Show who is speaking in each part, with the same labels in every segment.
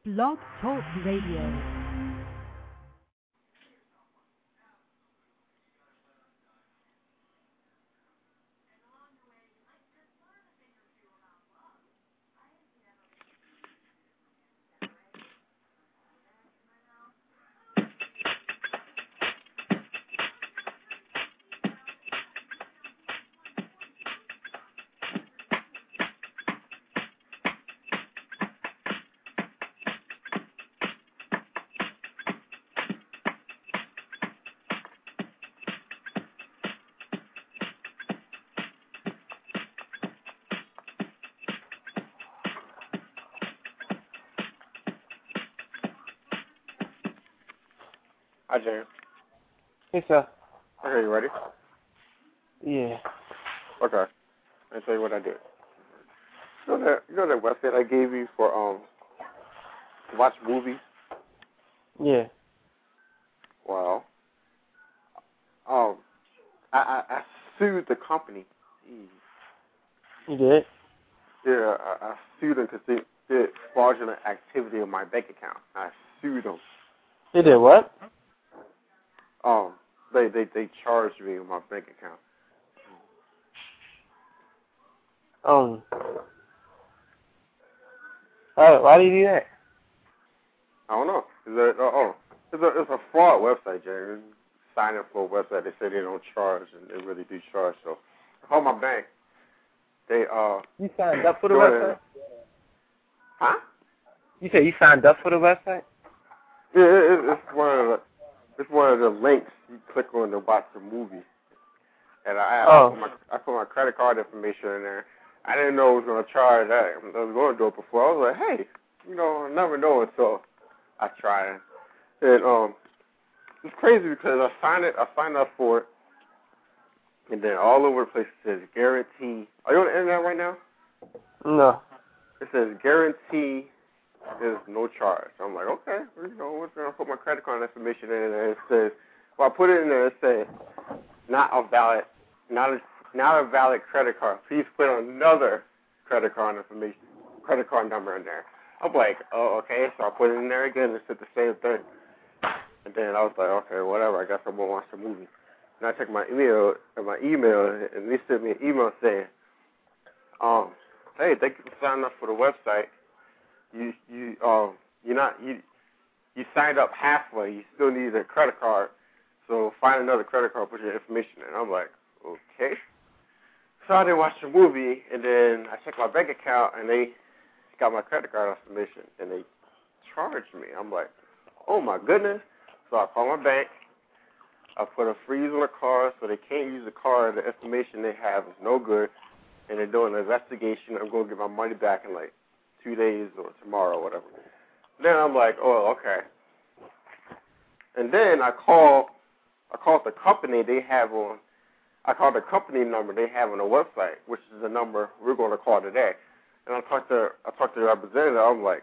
Speaker 1: Blog Talk Radio.
Speaker 2: Hi, James.
Speaker 3: Hey, sir.
Speaker 2: Okay, you ready?
Speaker 3: Yeah.
Speaker 2: Okay. Let me tell you what I did. You know that website I gave you for to watch movies?
Speaker 3: Yeah.
Speaker 2: Well, I sued the company.
Speaker 3: You did?
Speaker 2: Yeah, I sued them because they did fraudulent activity on my bank account. I sued them.
Speaker 3: You did what?
Speaker 2: They charged me on my bank account.
Speaker 3: Why do you do that?
Speaker 2: I don't know. It's a fraud website, James. Sign up for a website. They say they don't charge, and they really do charge. So I called my bank. They
Speaker 3: You signed up for the website?
Speaker 2: Huh?
Speaker 3: You said you signed up for the website?
Speaker 2: Yeah, it's one of the links you click on to watch the movie. And I put my credit card information in there. I didn't know it was going to charge that. I was going to do it before. I was like, hey, I never know until I try it. And it's crazy because I signed up for it, and then all over the place it says guarantee. Are you on the internet right now?
Speaker 3: No.
Speaker 2: It says guarantee is no charge. I'm like, okay, we're going to put my credit card information in, and it says, well, I put it in there. It says not a valid credit card. Please put another credit card number in there. I'm like, oh, okay. So I put it in there again. It said the same thing. And then I was like, okay, whatever. I guess I'm gonna watch the movie. And I checked my email, and they sent me an email saying, hey, thank you for signing up for the website. You signed up halfway. You still need a credit card. So find another credit card, put your information in. I'm like, okay. So I didn't watch the movie, and then I checked my bank account, and they got my credit card information, and they charged me. I'm like, oh, my goodness. So I called my bank. I put a freeze on the card so they can't use the card. The information they have is no good, and they're doing an investigation. I'm going to get my money back in, 2 days or tomorrow or whatever. Then I'm like, oh, okay. And then I called the company I called the company number they have on the website, which is the number we're going to call today. And I talked to the representative. I'm like,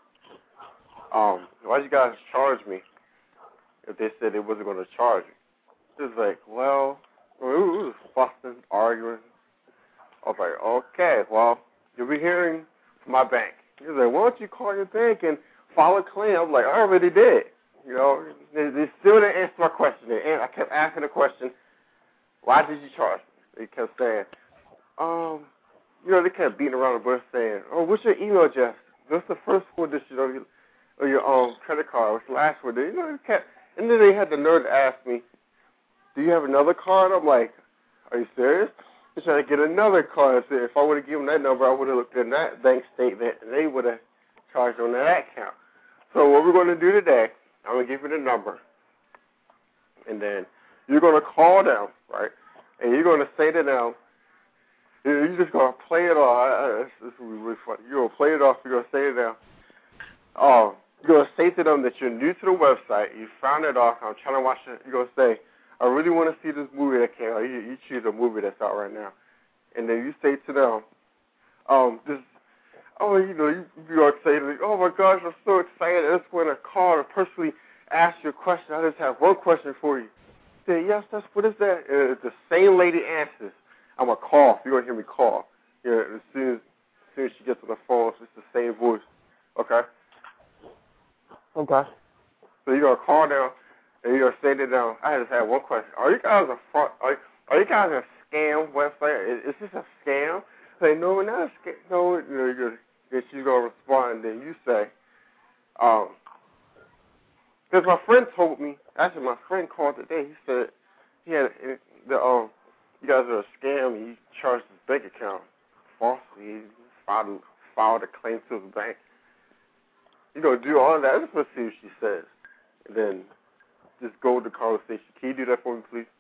Speaker 2: why'd you guys charge me if they said they wasn't going to charge me? It's like, well, we was fussing, arguing. I was like, okay, well, you'll be hearing from my bank. He's like, why don't you call your bank and file a claim? I'm like, I already did. They still didn't answer my question. And I kept asking the question, why did you charge me? They kept saying, they kept beating around the bush saying, oh, what's your email address? What's the first four digits of your credit card? What's the last four digits? And then they had the nerve to ask me, do you have another card? I'm like, are you serious? They're trying to get another card. I said, if I would have given them that number, I would have looked in that bank statement, and they would have charged on that account. So what we're going to do today, I'm going to give you the number, and then you're going to call them, right? And you're going to say to them, you're just going to play it off. This will be really funny. You're going to play it off. You're going to say to them, you're going to say to them that you're new to the website. You found it off. I'm trying to watch it. You're going to say, I really want to see this movie that came out. You choose a movie that's out right now. And then you say to them, you're going to say, oh, my gosh, I'm so excited. I just want to call and personally ask you a question. I just have one question for you. Say, yes, what is that? And if the same lady answers, I'm going to cough. You're going to hear me cough. As soon as she gets on the phone, it's the same voice. Okay?
Speaker 3: Okay.
Speaker 2: So you're gonna call them and you're gonna say to them, I just had one question. Are you guys a fraud? Are you guys a scam website? Is this a scam? Say, no, we're not a scam. No, then she's gonna respond, and then you say, because my friend told me, actually my friend called today, he said he had you guys are a scam and you charged his bank account falsely. He filed a claim to the bank. You're going to do all of that. Just let's see what she says. And then just go with the conversation. Can you do that for me, please?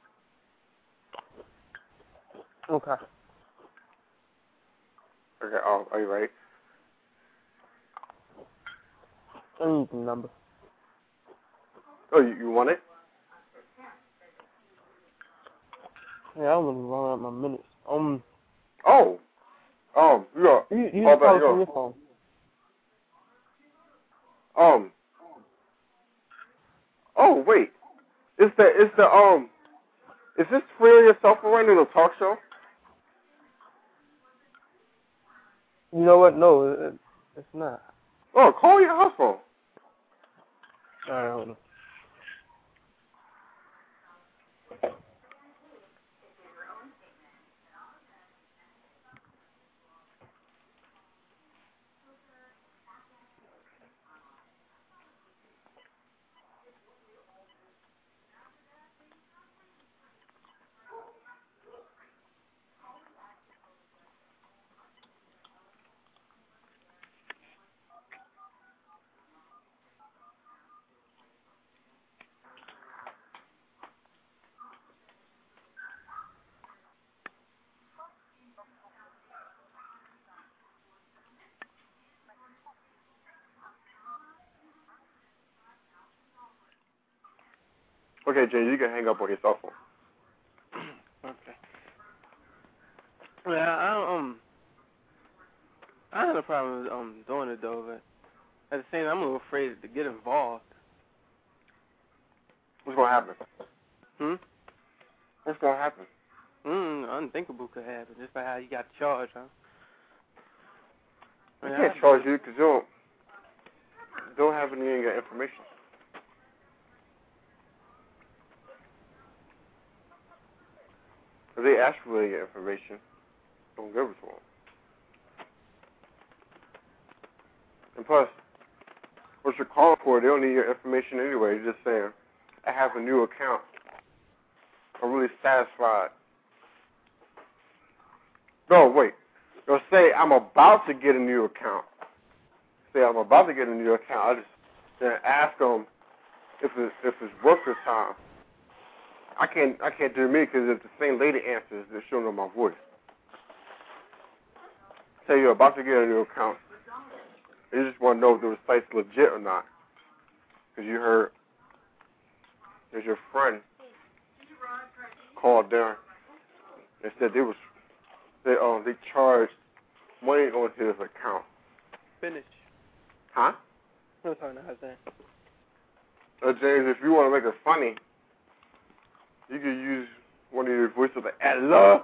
Speaker 3: Okay.
Speaker 2: Okay, are you ready?
Speaker 3: I need the number.
Speaker 2: Oh, you want it?
Speaker 3: Yeah, I want to run out my minutes.
Speaker 2: You
Speaker 3: just call it from your phone.
Speaker 2: Wait. Is this Free Yourself Around in a talk show?
Speaker 3: You know what? No, it's not.
Speaker 2: Oh, call your house phone.
Speaker 3: All right, hold on.
Speaker 2: Okay, James, you can hang up on your cell phone.
Speaker 3: Okay. Yeah, I had a problem with doing it though, but at the same time, I'm a little afraid to get involved.
Speaker 2: What's going to happen? What's going to happen?
Speaker 3: Unthinkable could happen, just by how you got charged, huh?
Speaker 2: I can't charge you because you don't have any of your information. If they ask for your information, don't give it to them. And plus, what you're calling for, they don't need your information anyway. You're just saying, I have a new account. I'm really satisfied. No, wait. They'll say, I'm about to get a new account. Say, I'm about to get a new account. I just then ask them if it's worth the time. I can't do me because if the same lady answers, they're showing them my voice. Say you're about to get a new account. You just want to know if the site's legit or not. Because you heard there's your friend called there and said they charged money on his account.
Speaker 3: Finish.
Speaker 2: Huh?
Speaker 3: I'm sorry, no, I was saying.
Speaker 2: James, if you want to make it funny, you can use one of your voices like, hello.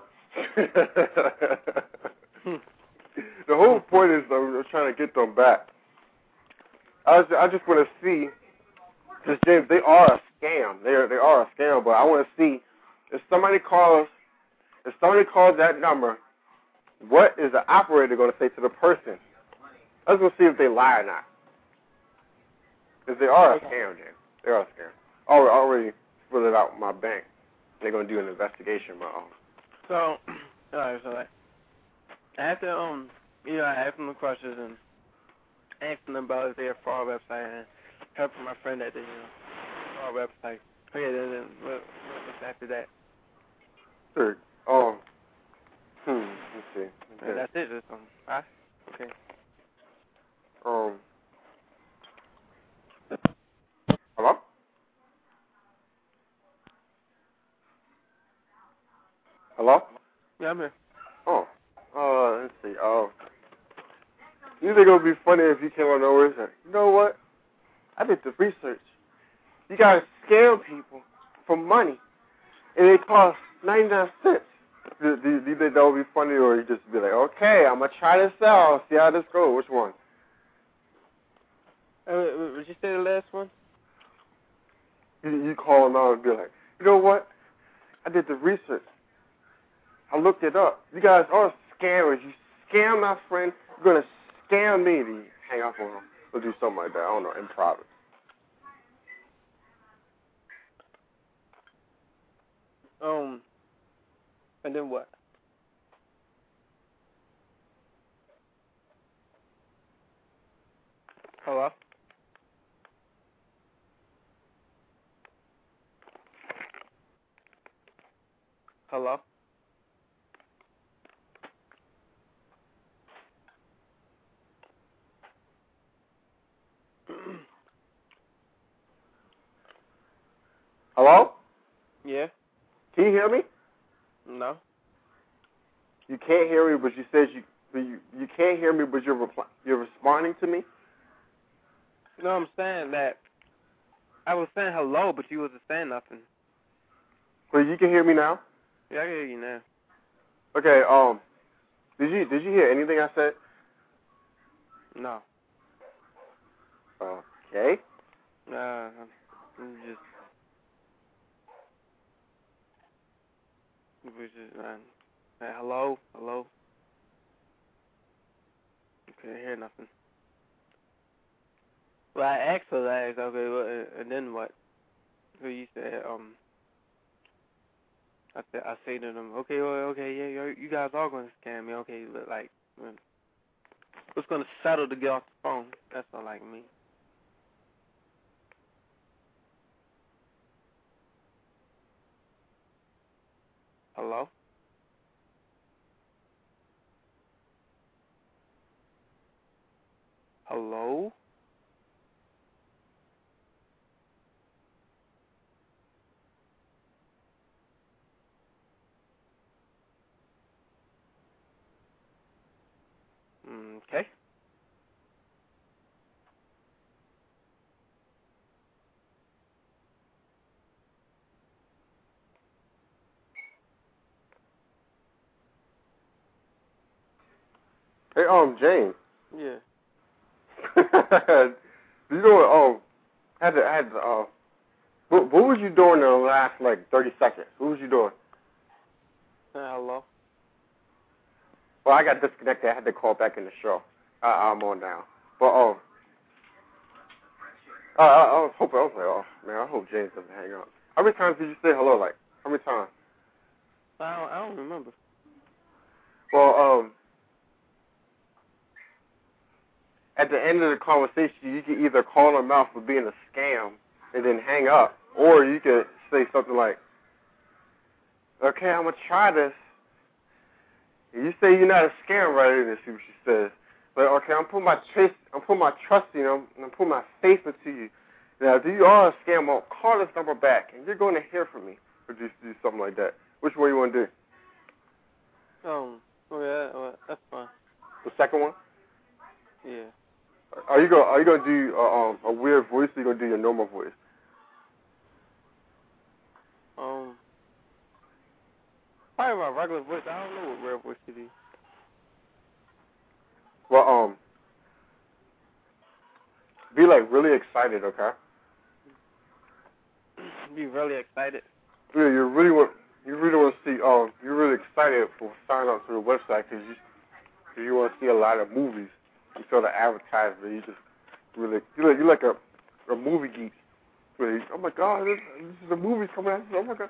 Speaker 2: The whole point is I'm trying to get them back. I just want to see, because James, they are a scam. They are a scam, but I want to see if somebody calls that number, what is the operator going to say to the person? I was going to see if they lie or not. Because they are a scam, James. They are a scam. I already filled it out with my bank. They're going to do an investigation of my own.
Speaker 3: So, alright, so like, I have to, I asked them the questions and asked them about if they're a fraud website and help my friend at the, fraud website. Okay, then what's after that?
Speaker 2: Sure. Let's see. Okay.
Speaker 3: That's it, just, huh? Okay.
Speaker 2: Hello? Hello?
Speaker 3: Yeah, I'm here.
Speaker 2: Let's see. You think it would be funny if you came on nowhere and said, you know what? I did the research. You guys scam people for money, and it costs 99 cents. Do you think that would be funny, or you just be like, okay, I'm going to try this out, see how this goes? Which one?
Speaker 3: Would you say the last one?
Speaker 2: You call them out and be like, you know what? I did the research. I looked it up. You guys are scammers. You scam my friend. You're going to scam me. To hang up on him or do something like that. I don't know, in private.
Speaker 3: And then what? Hello? Hello?
Speaker 2: Hello?
Speaker 3: Yeah?
Speaker 2: Can you hear me?
Speaker 3: No?
Speaker 2: You can't hear me, but you said you can't hear me, but you're responding to me?
Speaker 3: No, I'm saying that I was saying hello, but you wasn't saying nothing.
Speaker 2: Well, you can hear me now?
Speaker 3: Yeah, I can hear you now.
Speaker 2: Okay, did you hear anything I said?
Speaker 3: No.
Speaker 2: Okay.
Speaker 3: I'm just... hello? Hello? Couldn't hear nothing. Well, I asked her that, okay, well, and then what? So you said, I say to them, okay, well, okay, yeah, you guys are going to scam me, okay, but like, what's going to settle to get off the phone? That's all like me. Hello? Hello? Okay.
Speaker 2: Hey, James.
Speaker 3: Yeah.
Speaker 2: You know what, what was you doing in the last, 30 seconds? What was you doing?
Speaker 3: Hello?
Speaker 2: Well, I got disconnected. I had to call back in the show. I'm on now. But, I was hoping, man, I hope James doesn't hang up. How many times did you say hello, how many times?
Speaker 3: I don't remember.
Speaker 2: Well, at the end of the conversation, you can either call them out for being a scam and then hang up, or you can say something like, okay, I'm going to try this. And you say you're not a scam, right? And see what she says. But, okay, I'm putting my trust in you, and I'm putting my faith into you. Now, if you are a scam, I'll call this number back, and you're going to hear from me. Or just do something like that. Which one you want to do?
Speaker 3: Yeah, that's fine.
Speaker 2: The second one?
Speaker 3: Yeah.
Speaker 2: Are you gonna do a weird voice, or are you gonna do your normal voice?
Speaker 3: Probably my regular voice. I don't know what real voice to do.
Speaker 2: Well, be really excited, okay?
Speaker 3: Be really excited.
Speaker 2: Yeah, you really want to see. You're really excited for sign up to the website because you want to see a lot of movies. You saw the advertisement. You just really you're like a movie geek. Really, oh my God, this is a movie coming out. Oh my God.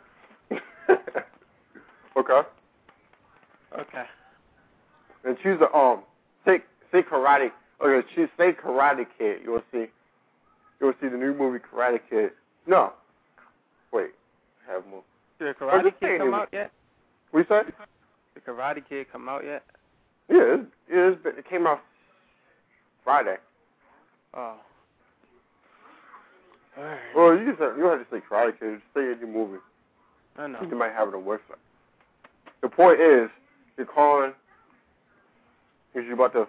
Speaker 2: Okay.
Speaker 3: Okay.
Speaker 2: And choose a say Karate. Okay, choose say Karate Kid. You want to see the new movie Karate Kid? No. Wait. Have more.
Speaker 3: Did the Karate Kid come out yet?
Speaker 2: What you say?
Speaker 3: Did the Karate Kid come out yet?
Speaker 2: Yeah, it came out Friday.
Speaker 3: Oh. All right.
Speaker 2: Well, you don't have to say Karate Kid. Just say any movie.
Speaker 3: I know.
Speaker 2: You might have it on the website. The point is, you're calling because you're about to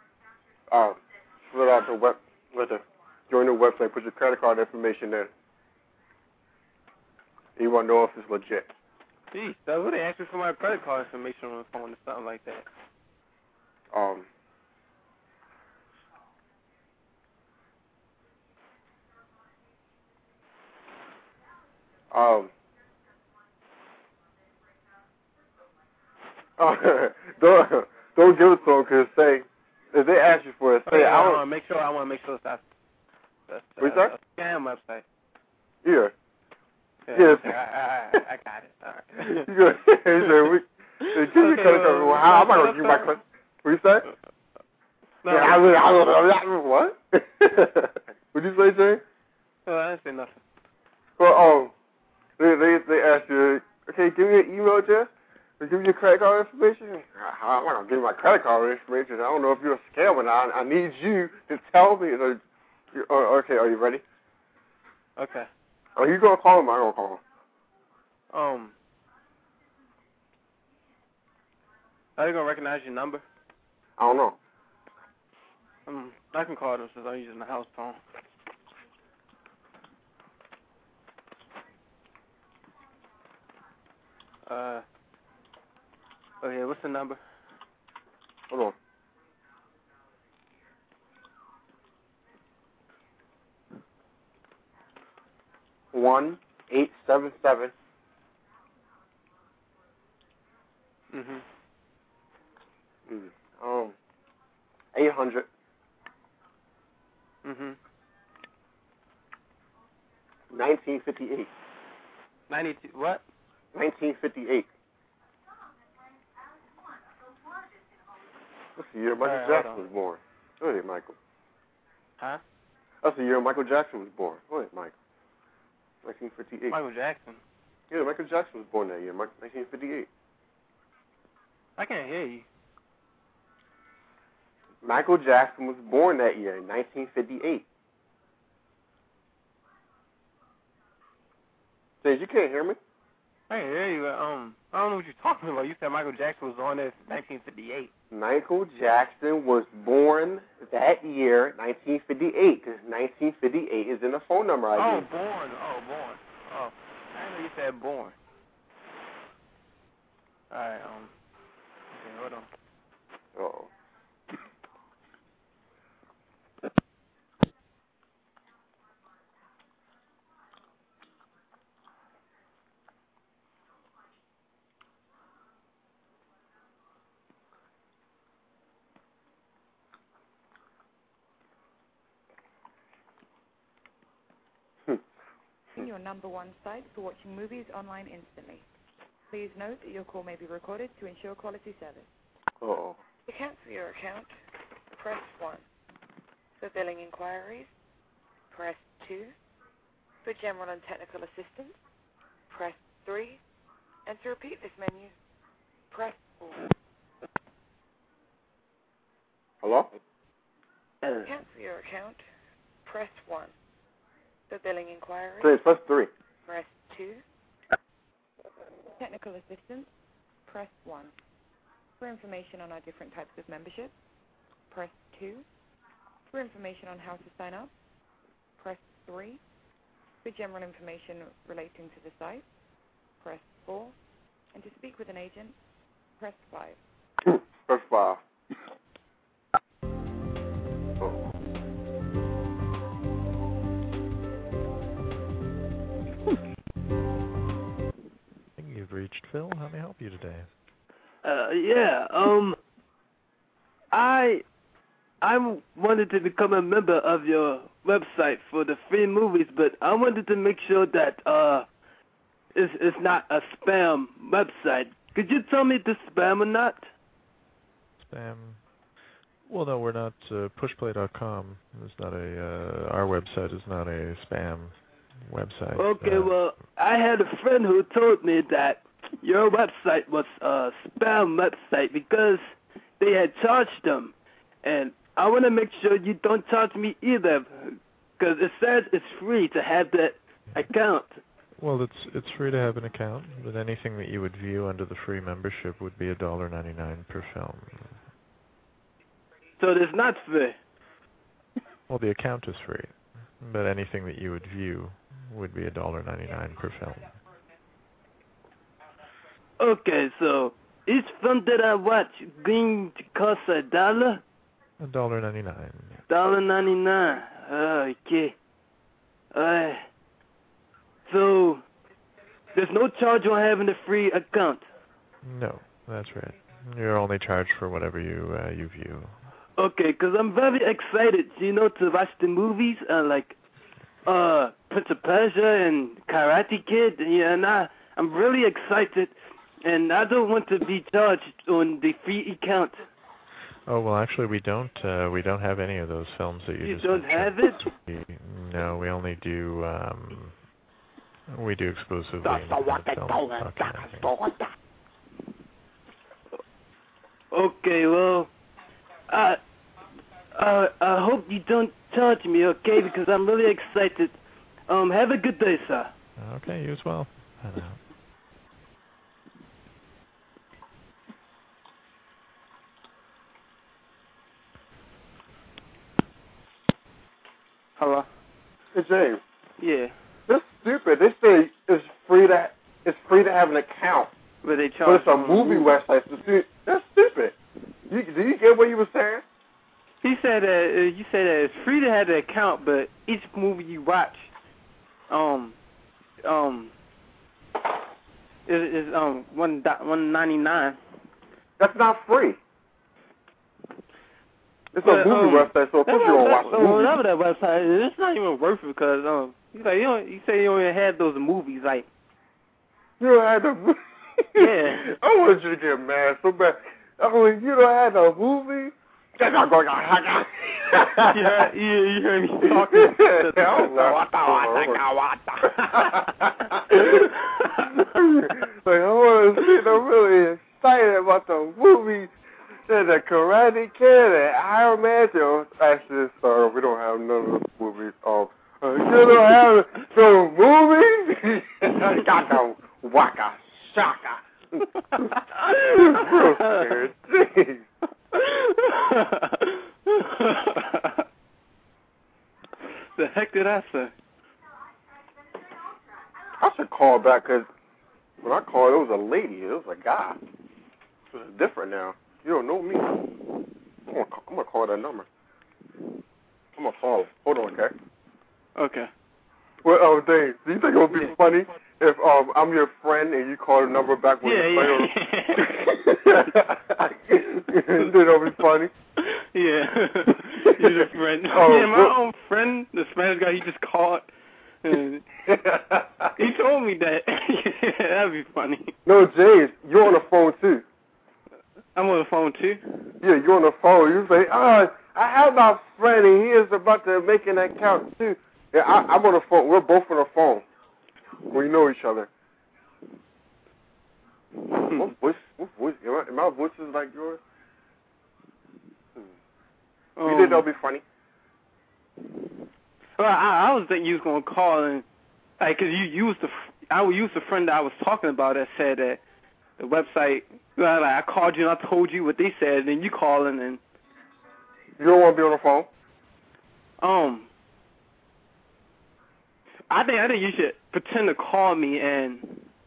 Speaker 2: fill out join the website, put your credit card information in. You want to know if it's legit.
Speaker 3: Geez, that's what they asked me for my credit card information on the phone or something like that.
Speaker 2: Don't give it to them because if they ask you for it, say
Speaker 3: I want to make sure that's
Speaker 2: What's that?
Speaker 3: a scam website.
Speaker 2: Yeah.
Speaker 3: Yes.
Speaker 2: Yes.
Speaker 3: I got it. All right.
Speaker 2: You good? He said, give me credit card. Well, how am I going to give you my credit? What you say?
Speaker 3: No.
Speaker 2: What? What'd you say, Jay?
Speaker 3: I didn't say nothing.
Speaker 2: Well, they asked you, okay, give me your email address, or give me your credit card information. How am I going to give you my credit card information? I don't know if you're a scammer now. I need you to tell me. Okay, are you ready?
Speaker 3: Okay.
Speaker 2: Are you going to call him or am I going to call him?
Speaker 3: Are they going to recognize your number?
Speaker 2: I don't know.
Speaker 3: I can call them since I'm using the house phone. Okay, what's the number?
Speaker 2: Hold on. $1-877. 800. 1958.
Speaker 3: 92. What?
Speaker 2: 1958. That's the year Michael
Speaker 3: Alright,
Speaker 2: Jackson was born. Go ahead, Michael.
Speaker 3: Huh?
Speaker 2: That's the year Michael Jackson was born. Go ahead, Michael. 1958.
Speaker 3: Michael Jackson.
Speaker 2: Yeah, Michael Jackson was born that year, 1958.
Speaker 3: I can't hear you.
Speaker 2: Michael Jackson was born that year in 1958. James, you can't hear me?
Speaker 3: I can't hear you. I don't know what you're talking about. You said Michael Jackson was on there in 1958.
Speaker 2: Michael Jackson was born that year, 1958, because 1958 is in the phone number I gave.
Speaker 3: Born. Oh, born. Oh, I didn't know you said born. All right. Okay, hold on.
Speaker 2: Uh-oh.
Speaker 1: Your number one site for watching movies online instantly. Please note that your call may be recorded to ensure quality service.
Speaker 2: Uh-oh.
Speaker 1: To cancel your account, press 1. For billing inquiries, press 2. For general and technical assistance, press 3. And to repeat this menu, press 4.
Speaker 2: Hello?
Speaker 1: To cancel your account, press 1. For billing inquiries,
Speaker 2: James, press 3.
Speaker 1: press 2. Technical assistance, press 1. For information on our different types of membership, press 2. For information on how to sign up, press 3. For general information relating to the site, press 4. And to speak with an agent, press 5.
Speaker 2: Press 5.
Speaker 4: You've reached Phil. How may I help you today?
Speaker 3: I wanted to become a member of your website for the free movies, but I wanted to make sure that it's not a spam website. Could you tell me if it's spam or not?
Speaker 4: Spam? Well, no, we're not. Pushplay.com is not our website is not a spam website.
Speaker 3: Okay, well, I had a friend who told me that your website was a spam website because they had charged them. And I want to make sure you don't charge me either because it says it's free to have that account.
Speaker 4: Well, it's free to have an account, but anything that you would view under the free membership would be $1.99 per film.
Speaker 3: So it's not free?
Speaker 4: Well, the account is free, but anything that you would view would be $1.99 per film. Okay,
Speaker 3: so each film that I watch going to cost $1?
Speaker 4: $1.99.
Speaker 3: $1.99. Okay. So there's no charge on having a free account.
Speaker 4: No, that's right. You're only charged for whatever you view.
Speaker 3: Okay, because I'm very excited, to watch the movies, like Prince of Persia and Karate Kid, and I'm really excited, and I don't want to be charged on the free account.
Speaker 4: Oh, well, actually, we don't have any of those films that you just
Speaker 3: don't
Speaker 4: mentioned.
Speaker 3: have it?
Speaker 4: No, we only do, we do exclusively independent films.
Speaker 3: Okay, well, I hope you don't charge me, okay, because I'm really excited. Have a good day, sir.
Speaker 4: Okay, you as well. Bye now.
Speaker 3: Hello?
Speaker 2: Hey, James.
Speaker 3: Yeah.
Speaker 2: That's stupid. They say it's free to have an account.
Speaker 3: But they
Speaker 2: But
Speaker 3: charge
Speaker 2: it's a movie website. That's stupid. Do you get what he was saying?
Speaker 3: He said that you said that it's free to have the account, but each movie you watch, is $1.99.
Speaker 2: That's not free. It's a movie website, so of course you don't watch the movies.
Speaker 3: Whatever that website is, it's not even worth it because you say you don't even have those movies like.
Speaker 2: You don't have the.
Speaker 3: Yeah.
Speaker 2: I wanted you to get mad so bad. You don't have the movie.
Speaker 3: You heard me talking.
Speaker 2: Like, I want to see. I'm really excited about the movie. There's a Karate Kid and Iron Man. Actually, sorry, we don't have none of those movies. You don't have the movies? Got the waka shaka. Real scared. Jeez.
Speaker 3: The heck did I say?
Speaker 2: I should call back because when I called, it was a lady. It was a guy. It's different now. You don't know me. I'm gonna call that number. I'm gonna call him. Hold on, okay?
Speaker 3: Okay.
Speaker 2: Well, Dave, do you think it would be funny if I'm your friend and you call the number back when you're playing? Think it'll be funny?
Speaker 3: Yeah. You're the friend. My own friend, the Spanish guy, he just called. And he told me that. That'd be funny.
Speaker 2: No, James, you're on the phone too.
Speaker 3: I'm on the phone too?
Speaker 2: Yeah, you're on the phone. You say, I have my friend and he is about to make an account too. Yeah, I'm on the phone. We're both on the phone. We know each other. What voice? My voice is like yours? You think that'll be funny?
Speaker 3: Well, I was thinking you was going to call and, like, because I would use the friend that I was talking about that said that the website, like, I called you and I told you what they said, and then you call and then.
Speaker 2: You don't want to be on the phone?
Speaker 3: I think you should pretend to call me and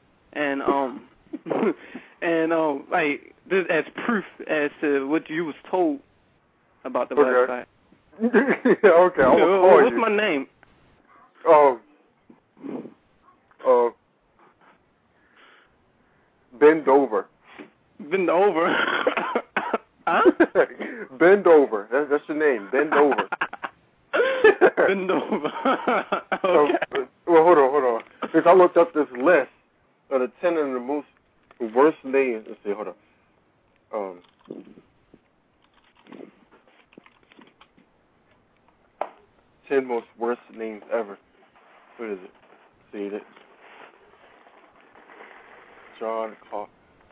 Speaker 3: like this as proof as to what you was told about the website.
Speaker 2: Okay, I'll call
Speaker 3: What's my name?
Speaker 2: Bend over.
Speaker 3: Bend over. Huh?
Speaker 2: Bend over. That's your name. Bend over.
Speaker 3: Bend over. Okay.
Speaker 2: Well, hold on. Because I looked up this list of the 10 of the most worst names. Let's see, hold on. 10 most worst names ever. What is it? See it? John Carl.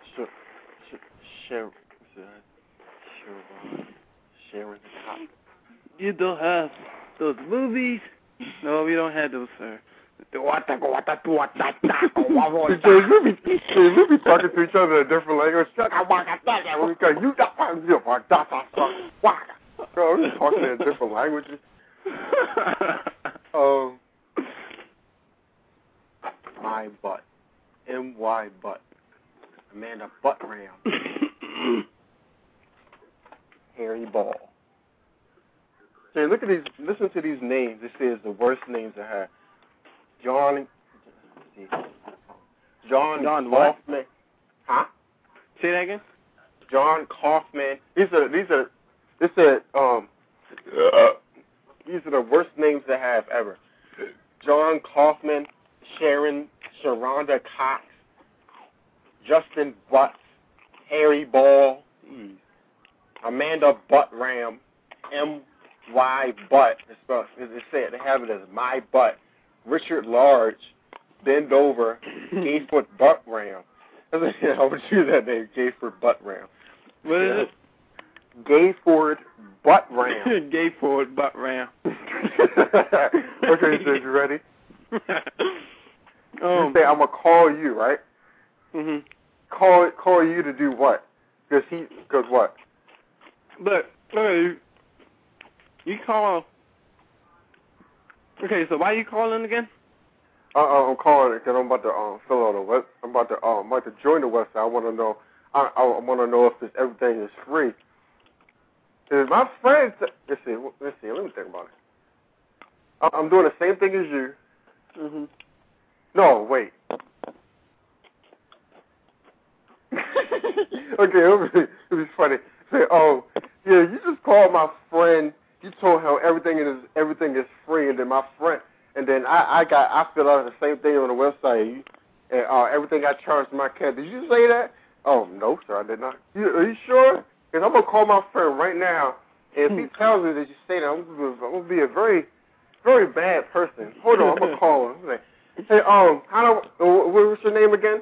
Speaker 2: Sharon.
Speaker 3: You don't have those movies? No, we don't have those, sir.
Speaker 2: We'll be talking to each other in different language. Bro, we're talking in different languages. My butt. M-Y butt. Amanda Butt Ram. Harry Ball. Hey, look at these. Listen to these names. This is the worst names I have. John.
Speaker 3: John what?
Speaker 2: Kaufman. Huh?
Speaker 3: Say that again.
Speaker 2: John Kaufman. These are the worst names to have ever. John Kaufman, Sharonda Cox, Justin Butts, Harry Ball, Amanda Buttram, M.Y. Butt. They have it as My Butt. Richard Large, Bend Over, Gayford Buttram. I would choose that name, Gayford Buttram.
Speaker 3: What is it?
Speaker 2: Gayford Buttram.
Speaker 3: Gayford Buttram.
Speaker 2: Okay, so you ready? You say I'm gonna call you, right?
Speaker 3: Mhm.
Speaker 2: Call you to do what? Because what?
Speaker 3: But you call. Okay, so why are you calling again?
Speaker 2: I'm calling it because I'm about to fill out a web. I'm about to join the website. I want to know. I want to know if everything is free. Cause my friends. Let's see. Let me think about it. I'm doing the same thing as you.
Speaker 3: Mhm.
Speaker 2: No, wait. Okay, it was funny. Say, yeah, you just called my friend. You told him everything is free, and then my friend, and then I filled out the same thing on the website. And everything I charged my cat. Did you say that? Oh no, sir, I did not. Are you sure? Because I'm gonna call my friend right now, and if he tells me that you say that, I'm gonna be a very, very bad person. Hold on, I'm gonna call him. Like, hey, what's your name again?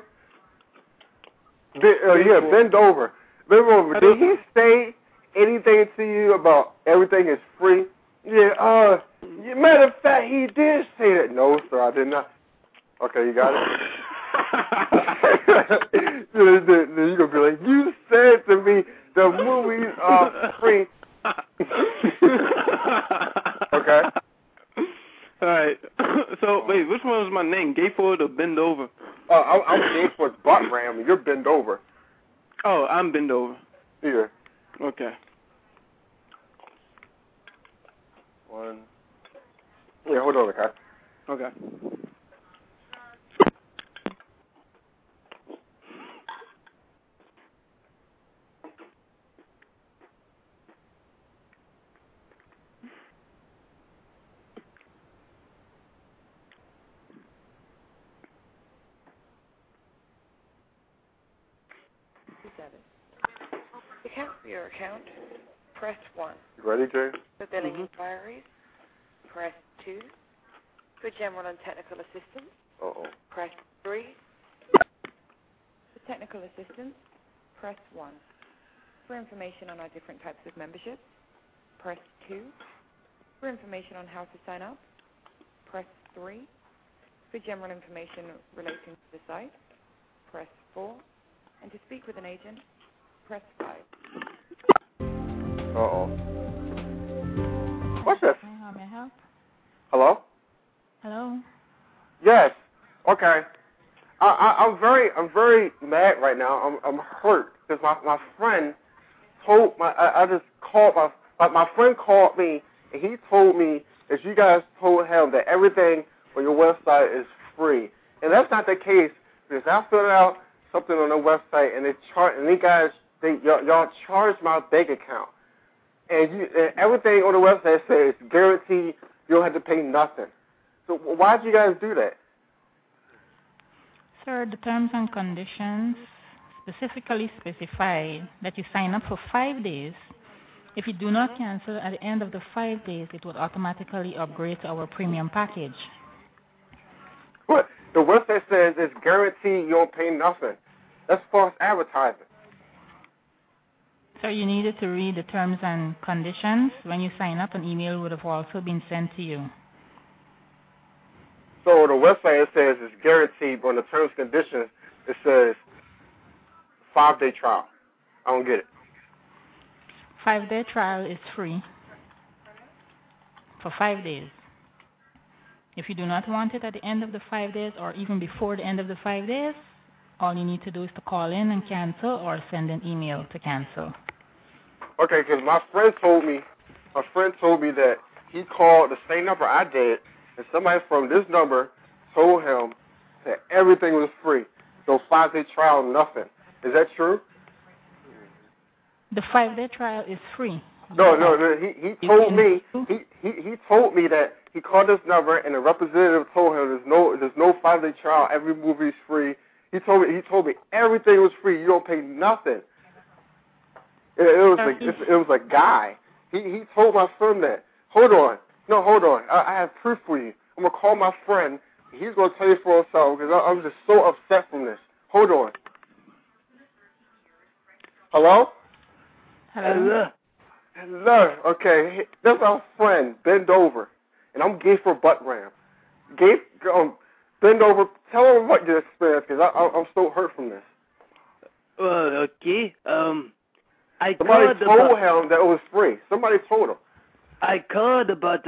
Speaker 2: Bend Over. Bend Over. Did he say anything to you about everything is free? Yeah, matter of fact, he did say that. No, sir, I did not. Okay, you got it? Then you're going to be like, you said to me the movies are free. Okay?
Speaker 3: All right. So, wait, which one was my name? Gayford or Bend Over?
Speaker 2: I'm Gayford Buttram, and you're Bend Over.
Speaker 3: Oh, I'm Bend Over.
Speaker 2: Yeah.
Speaker 3: Okay.
Speaker 2: One. Yeah, hold on, okay?
Speaker 3: Okay.
Speaker 1: To cancel your account, press 1.
Speaker 2: You ready, Jay?
Speaker 1: For billing inquiries, press 2. For general and technical assistance, press 3. For technical assistance, press 1. For information on our different types of memberships, press 2. For information on how to sign up, press 3. For general information relating to the site, press 4. And to speak with an agent, press 5.
Speaker 2: What's this?
Speaker 5: How may I help?
Speaker 2: Hello?
Speaker 5: Hello?
Speaker 2: Yes. Okay. I'm very mad right now. I'm hurt because my friend told I just called my friend called me and he told me that you guys told him that everything on your website is free, and that's not the case because I filled out something on the website and y'all charged my bank account, and everything on the website says guaranteed you don't have to pay nothing. So why did you guys do that?
Speaker 5: Sir, the terms and conditions specifically specify that you sign up for 5 days. If you do not cancel at the end of the 5 days, it would automatically upgrade to our premium package.
Speaker 2: What? The website says it's guaranteed you don't pay nothing. That's false advertising.
Speaker 5: Sir, you needed to read the terms and conditions. When you sign up, an email would have also been sent to you.
Speaker 2: So the website says it's guaranteed, but on the terms and conditions, it says 5-day trial. I don't get it.
Speaker 5: 5-day trial is free for 5 days. If you do not want it at the end of the 5 days or even before the end of the 5 days, all you need to do is to call in and cancel or send an email to cancel.
Speaker 2: Okay, because my friend told me that he called the same number I did, and somebody from this number told him that everything was free. no 5-day trial, nothing. Is that true?
Speaker 5: The 5-day trial is free.
Speaker 2: No. He told me. He told me that he called this number and the representative told him there's no 5-day trial. Every movie is free. He told me everything was free. You don't pay nothing. It was a guy. He told my friend that. Hold on. I have proof for you. I'm gonna call my friend. He's gonna tell you for himself because I'm just so upset from this. Hold on. Hello. Okay, that's our friend. Bend over, and I'm gay for butt ram. Bend over. Tell him what your experience because I'm so hurt from this.
Speaker 6: Okay.
Speaker 2: Somebody told him that it was free. Somebody told him.
Speaker 6: I called about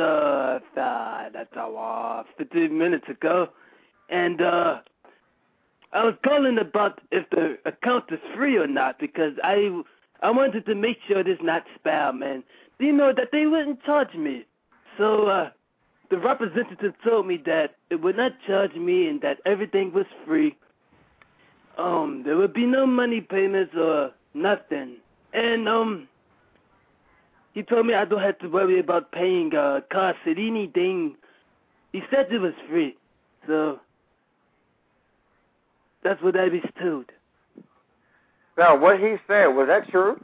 Speaker 6: 15 minutes ago, and I was calling about if the account is free or not because I wanted to make sure it's not spam, and you know that they wouldn't charge me. So the representative told me that it would not charge me and that everything was free. There would be no money payments or nothing, and he told me I don't have to worry about paying costs or anything. He said it was free. So that's what I was told.
Speaker 2: Now, what he said, was that true?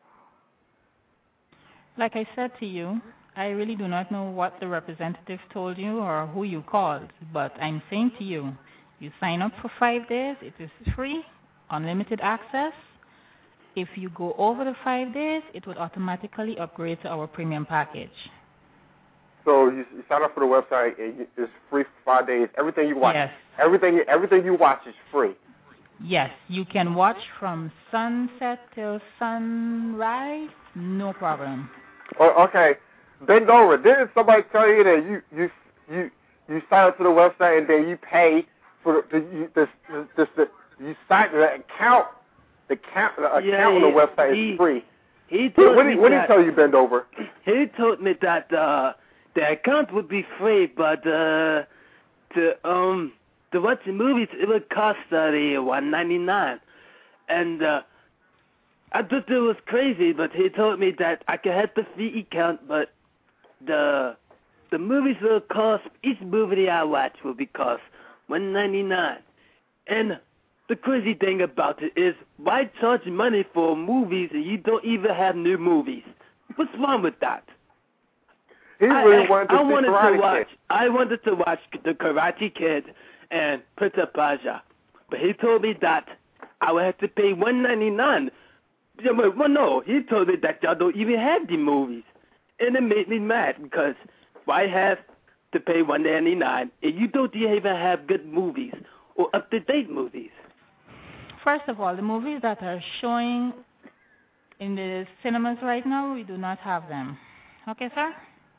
Speaker 5: Like I said to you, I really do not know what the representative told you or who you called, but I'm saying to you, you sign up for 5 days, it is free, unlimited access. If you go over the 5 days, it would automatically upgrade to our premium package.
Speaker 2: So you sign up for the website, and it's free for 5 days. Everything you watch,
Speaker 5: yes.
Speaker 2: Everything you watch is free.
Speaker 5: Yes, you can watch from sunset till sunrise, no problem.
Speaker 2: Oh, okay, bend over. Didn't somebody tell you that you sign up to the website and then you pay for you sign the account? The account on the website is free. What did he tell you, bend over?
Speaker 6: He told me that the account would be free, but to watch the movies it would cost $1.99, and I thought it was crazy. But he told me that I could have the free account, but the movies will cost, each movie I watch will be cost $1.99, and the crazy thing about it is, why charge money for movies and you don't even have new movies? What's wrong with that?
Speaker 2: He really wanted to see Karate Kid.
Speaker 6: I wanted to watch The Karate Kid and Prince of Persia, but he told me that I would have to pay $1.99. Well, no, he told me that y'all don't even have the movies, and it made me mad because why have to pay $1.99 and you don't even have good movies or up-to-date movies?
Speaker 5: First of all, the movies that are showing in the cinemas right now, we do not have them. Okay, sir?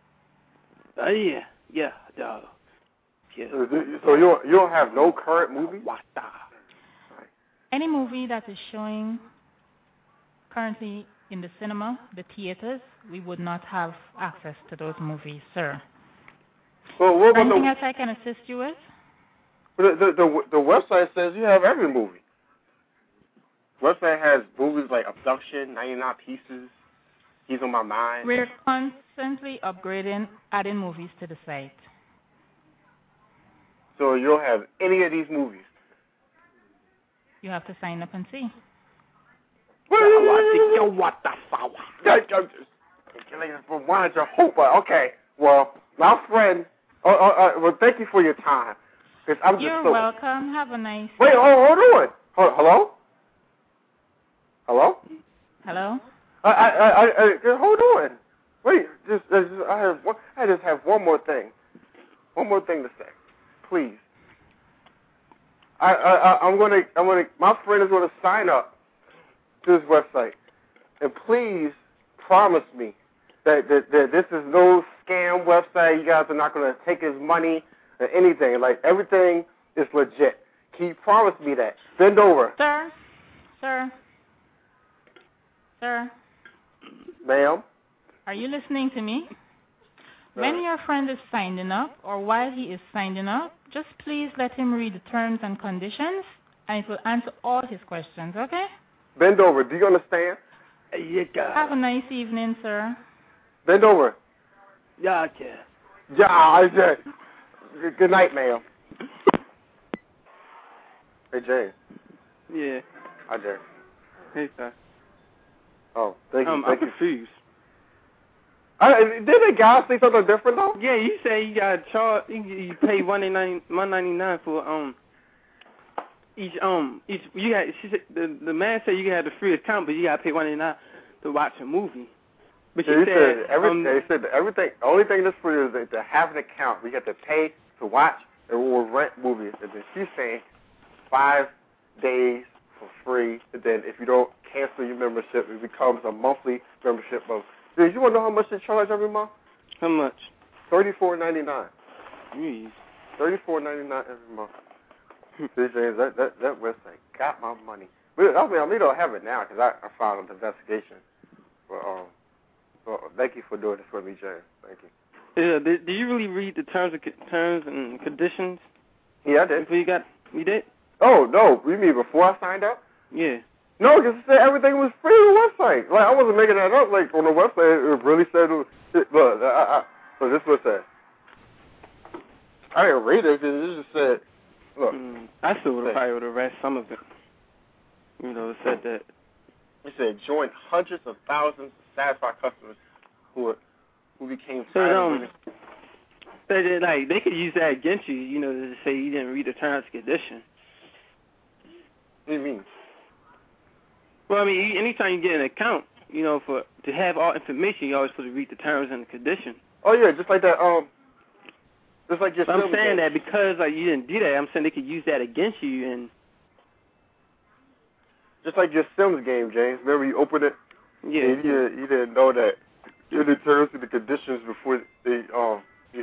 Speaker 6: Yeah.
Speaker 2: So you don't have no current movies?
Speaker 5: Any movie that is showing currently in the cinema, the theaters, we would not have access to those movies, sir.
Speaker 2: Well, what about
Speaker 5: anything else I can assist you with?
Speaker 2: The website says you have every movie. Website has movies like Abduction, 99 Pieces, He's on My Mind.
Speaker 5: We're constantly upgrading, adding movies to the site.
Speaker 2: So you don't have any of these movies?
Speaker 5: You have to sign up and see.
Speaker 2: Okay, well, my friend, well, thank you for your time.
Speaker 5: You're welcome. Have a nice day.
Speaker 2: Wait, hold on. Hello? Hello?
Speaker 5: Hello?
Speaker 2: Hold on. Wait, I just have one more thing. One more thing to say, please. My friend is gonna sign up to this website, and please promise me that this is no scam website. You guys are not gonna take his money or anything. Like, everything is legit. Can you promise me that? Bend over.
Speaker 5: Sir.
Speaker 2: Ma'am?
Speaker 5: Are you listening to me? When your friend is signing up, or while he is signing up, just please let him read the terms and conditions and it will answer all his questions, okay?
Speaker 2: Bend over. Do you understand?
Speaker 6: You got
Speaker 5: Have a nice evening, sir.
Speaker 2: Bend over.
Speaker 6: Gotcha.
Speaker 2: Yeah. Good night, ma'am. Hey, James.
Speaker 3: Yeah.
Speaker 2: Hi, James.
Speaker 3: Hey, sir.
Speaker 2: Oh, thank you.
Speaker 3: I'm
Speaker 2: Thank you.
Speaker 3: confused.
Speaker 2: Did the guy say something different though?
Speaker 3: Yeah, you say you got charge. You pay $1.99 for each you got. She said the man said you had the free account, but you got to pay $1.99 to watch a movie. But
Speaker 2: He said everything. The only thing that's free is to have an account. We have to pay to watch or rent movies. And then she's saying 5 days for free. And then if you don't cancel your membership, it becomes a monthly membership. But dude, you want to know how much they charge every month?
Speaker 3: How much?
Speaker 2: $34.99.
Speaker 3: Jeez.
Speaker 2: $34.99 every month. See, James, that website got my money. But I mean, we don't have it now because I filed an investigation. But so thank you for doing this for me, James. Thank you.
Speaker 3: Yeah. Did you really read the terms and conditions?
Speaker 2: Yeah, I did.
Speaker 3: You did?
Speaker 2: Oh no, you mean before I signed up?
Speaker 3: Yeah.
Speaker 2: No, because it said everything was free on the website. Like I wasn't making that up. Like on the website, it really said. Look, so this is what it said. I didn't read it because it just said. Look,
Speaker 3: I still would have probably read some of it. You know, it said that.
Speaker 2: It said join hundreds of thousands of satisfied customers who became
Speaker 3: so they could use that against you. You know, to say you didn't read the terms and conditions.
Speaker 2: What do you mean?
Speaker 3: Well, I mean, anytime you get an account, you know, to have all information, you always supposed to read the terms and conditions.
Speaker 2: Oh yeah, just like that. Just like your.
Speaker 3: But I'm saying that because you didn't do that, I'm saying they could use that against you and.
Speaker 2: Just like your Sims game, James. Remember you opened it?
Speaker 3: Yeah.
Speaker 2: And you didn't know that in the terms and the conditions before you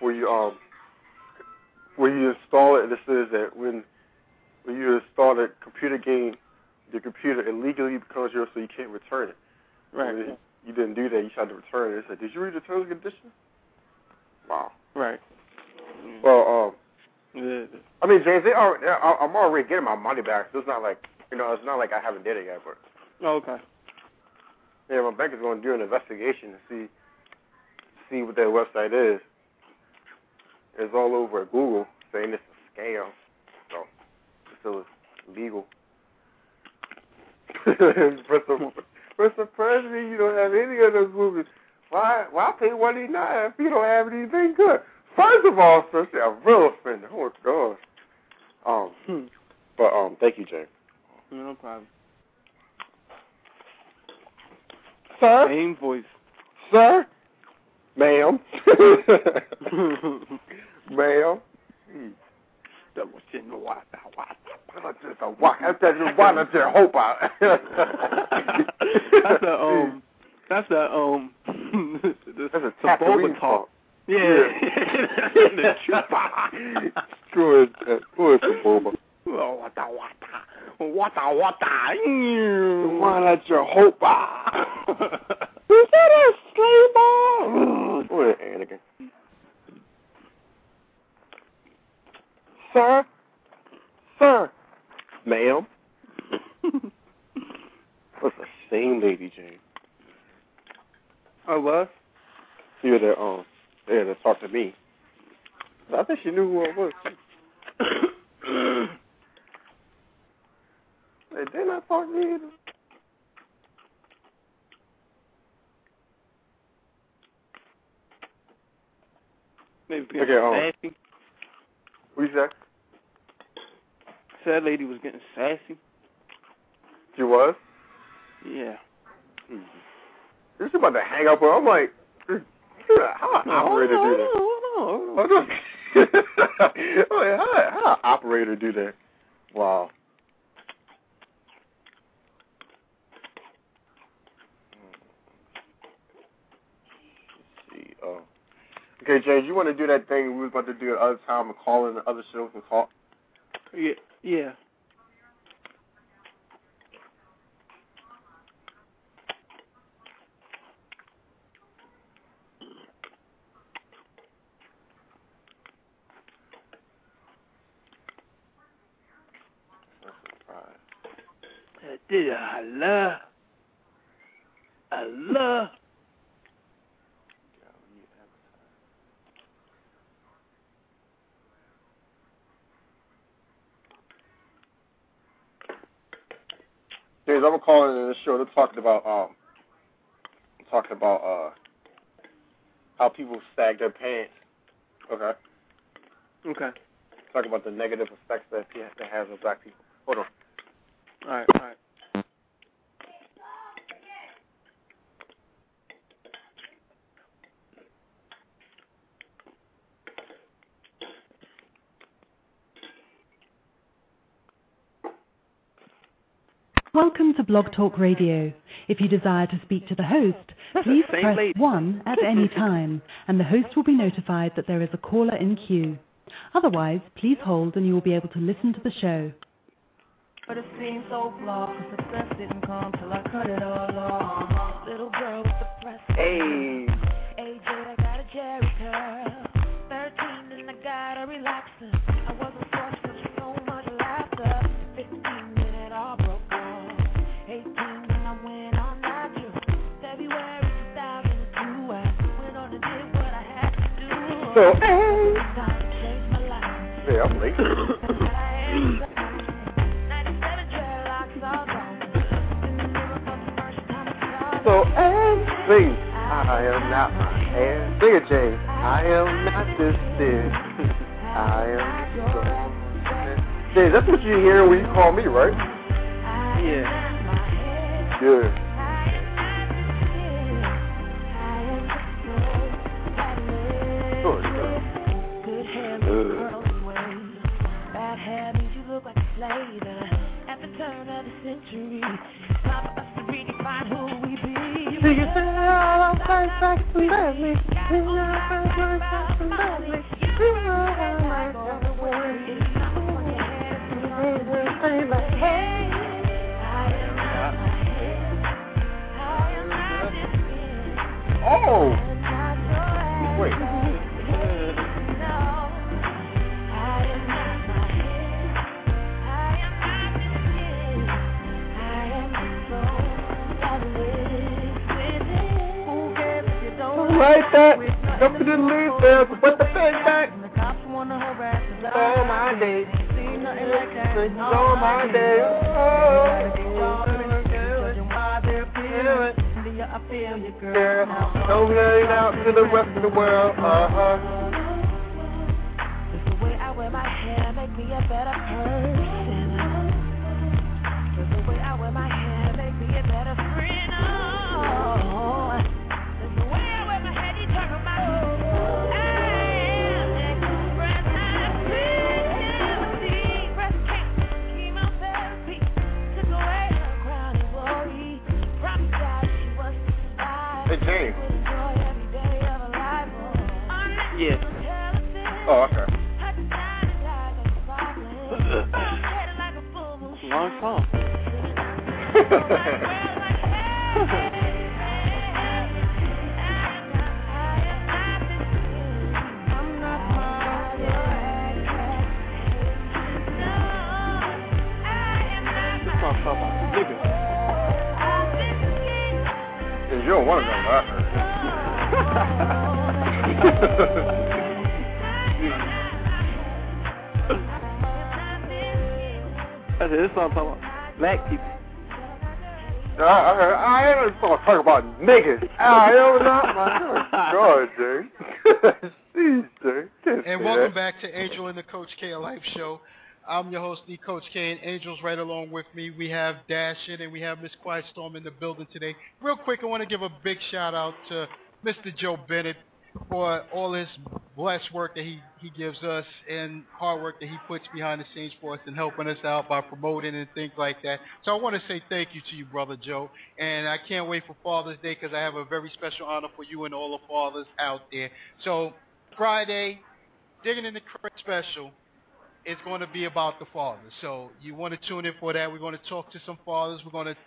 Speaker 2: install it. It says that when you install a computer game, the computer illegally becomes yours, so you can't return it.
Speaker 3: Right.
Speaker 2: When you didn't do that. You tried to return it. It said, "Did you read the terms and conditions?" Wow.
Speaker 3: Right.
Speaker 2: Well,
Speaker 3: yeah.
Speaker 2: I mean, James, I'm already getting my money back. So it's not like. It's not like I haven't did it yet, but...
Speaker 3: Oh, okay.
Speaker 2: Yeah, my bank is going to do an investigation to see what their website is. It's all over at Google saying it's a scam. So, it's still illegal. Mr. President, you don't have any of those movies. Why pay $1.89 if you don't have anything good? First of all, sir, you're a real offender. Oh, gosh. But, thank you, James.
Speaker 3: No problem.
Speaker 2: Sir?
Speaker 3: Same voice.
Speaker 2: Sir? Ma'am? Ma'am? That was in the water. That's a hope.
Speaker 3: That's
Speaker 2: a Tatooine talk.
Speaker 3: Yeah.
Speaker 2: Who is the boba?
Speaker 3: Wata.
Speaker 2: The one at Jehovah. Is that a slave ball? What is Anakin? Sir, ma'am. What's the same lady, Jane?
Speaker 3: Oh, what?
Speaker 2: She was there to talk to me. I think she knew who I was. Hey, didn't I talk to you?
Speaker 3: Maybe
Speaker 2: okay,
Speaker 3: sassy.
Speaker 2: What you said?
Speaker 3: So that lady was getting sassy.
Speaker 2: She was?
Speaker 3: Yeah.
Speaker 2: She was about to hang up with her. I'm like, how an operator do that? Hold on. How an operator do that? Wow. Let's see. Okay, James, you want to do that thing we was about to do the other time and call in the other shows and talk?
Speaker 3: Yeah.
Speaker 6: Allah. Allah.
Speaker 2: James, I'm calling in the show. They're talking about how people sag their pants. Okay.
Speaker 3: Okay.
Speaker 2: Talking about the negative effects that has on black people. Hold on.
Speaker 3: All right.
Speaker 7: Welcome to Blog Talk Radio. If you desire to speak to the host, please press 1 at any time, and the host will be notified that there is a caller in queue. Otherwise, please hold and you will be able to listen to the show.
Speaker 8: But it seems so flawed, 'cause success didn't come till I cut it all off. Little girl with the breast.
Speaker 2: Hey.
Speaker 8: AJ, I got a Jerry curl. 13 and I got a relaxer. I wasn't forced but so much laughter. 15 minute all broke off. 18 when I went on natural. February 2002, I went on and did what I had to do.
Speaker 2: So,
Speaker 8: Time to change my life.
Speaker 2: yeah, I'm late.
Speaker 8: 97 dreadlocks all gone. In the mirror for the first time I saw.
Speaker 2: So, please, I am not my hair. Sing it, James. I am not this thin. I am so. James, that's what you hear when you call me, right?
Speaker 3: Yeah.
Speaker 2: Good.
Speaker 8: Good hair, curls and waves. Bad hair means you look like a slave. At the turn of the century, it's time for us to redefine who we be.
Speaker 2: Do you think I'll fight back to let me? Oh! Wait. Like that, come to the lead there, put the thing back. All my days, all my days. Girl, don't get it out to the rest of the world.
Speaker 8: Does the way I wear my hair make me a better person? Does the way I wear my hair make me a better friend? Oh, does the way I wear my hair determine my express my creativity? Breast cancer, chemotherapy took away her crown and worry. Prophesied she was inspired.
Speaker 2: Hey, James.
Speaker 8: Would enjoy every day of her life.
Speaker 3: Yeah.
Speaker 2: Oh, okay.
Speaker 3: Long song.
Speaker 2: You don't want to know that.
Speaker 3: That's it. This song talking about black people.
Speaker 2: I ain't talking about niggas. I am not my God, James. Jeez, James.
Speaker 9: And welcome back to Angel and the Coach K Life Show. I'm your host, the Coach K, and Angel's right along with me. We have Dashin and we have Miss Quiet Storm in the building today. Real quick, I want to give a big shout out to Mr. Joe Bennett for all his blessed work that he gives us and hard work that he puts behind the scenes for us and helping us out by promoting and things like that. So I want to say thank you to you, Brother Joe. And I can't wait for Father's Day because I have a very special honor for you and all the fathers out there. So Friday, Digging in the Crates special. It's going to be about the fathers. So you want to tune in for that. We're going to talk to some fathers. We're going to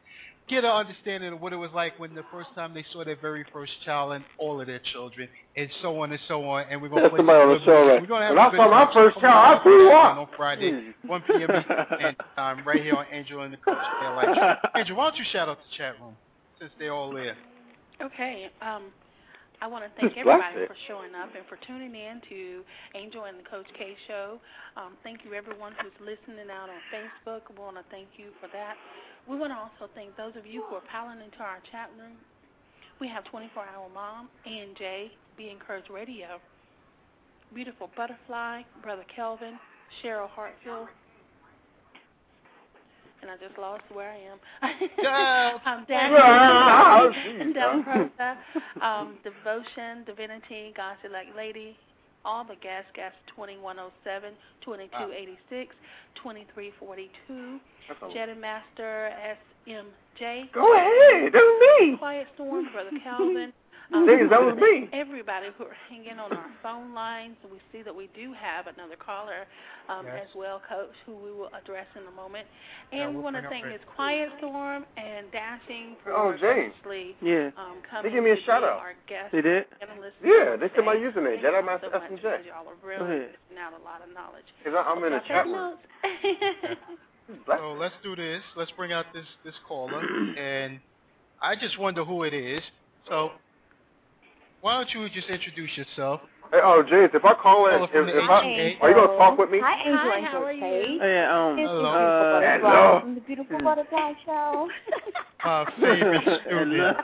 Speaker 9: get an understanding of what it was like when the first time they saw their very first child and all of their children, and so on and so on. And we're gonna play
Speaker 2: somebody on the show. Like,
Speaker 9: we're gonna have
Speaker 2: when I saw my first child, I flew up
Speaker 9: on Friday, 1 p.m. Eastern time, right here on Angel and the Coach K-Life Show. Angel, why don't you shout out the chat room since they're all there?
Speaker 10: Okay. I want to thank everybody for showing up and for tuning in to Angel and the Coach K Show. Thank you, everyone who's listening out on Facebook. We want to thank you for that. We want to also thank those of you who are piling into our chat room. We have 24-Hour Mom, ANJ, Be Encouraged Radio, Beautiful Butterfly, Brother Kelvin, Cheryl Hartfield, and I just lost where I am. I'm Della Rosa, Devotion, Divinity, God's Elect Lady, all the gas 2107, 2286, 2342, Jetty Master, SMJ.
Speaker 2: Go ahead, that was me.
Speaker 10: Quiet Storm, Brother Calvin.
Speaker 2: That was me.
Speaker 10: Everybody who are hanging on our phone lines. We see that we do have another caller as well, Coach, who we will address in a moment. And we want to thank Ms. Quiet Storm and Dashing for obviously coming
Speaker 2: they give me a shout out.
Speaker 10: Our guest.
Speaker 3: They did?
Speaker 2: Yeah, they said my username, Jedi Master SMJ.
Speaker 10: Y'all are really missing out a lot of knowledge.
Speaker 2: Because I'm in a chat room.
Speaker 9: So let's do this. Let's bring out this caller. And I just wonder who it is. So why don't you just introduce yourself?
Speaker 2: Hey, James, if I call in, are you going to talk with me?
Speaker 11: Hi, Angel and Coach K.
Speaker 2: Hello.
Speaker 11: From the Beautiful Butterfly Show.
Speaker 9: Favorite student.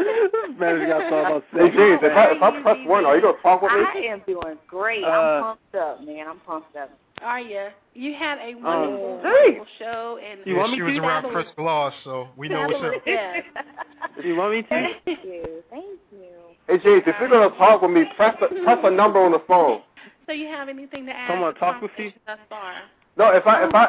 Speaker 2: Hey, James, if I press 1, are you going to talk with me?
Speaker 11: I am doing great. I'm pumped up, man. I'm pumped up.
Speaker 10: Are you? You had a wonderful show, and
Speaker 9: she was around Chris Gloss, so we know what's up.
Speaker 3: Do you want me to?
Speaker 11: Thank you.
Speaker 2: Hey, James, if you're going to talk with me, press a number on the phone.
Speaker 10: So you have anything to add?
Speaker 3: Someone talk with you?
Speaker 10: Thus far?
Speaker 2: No, if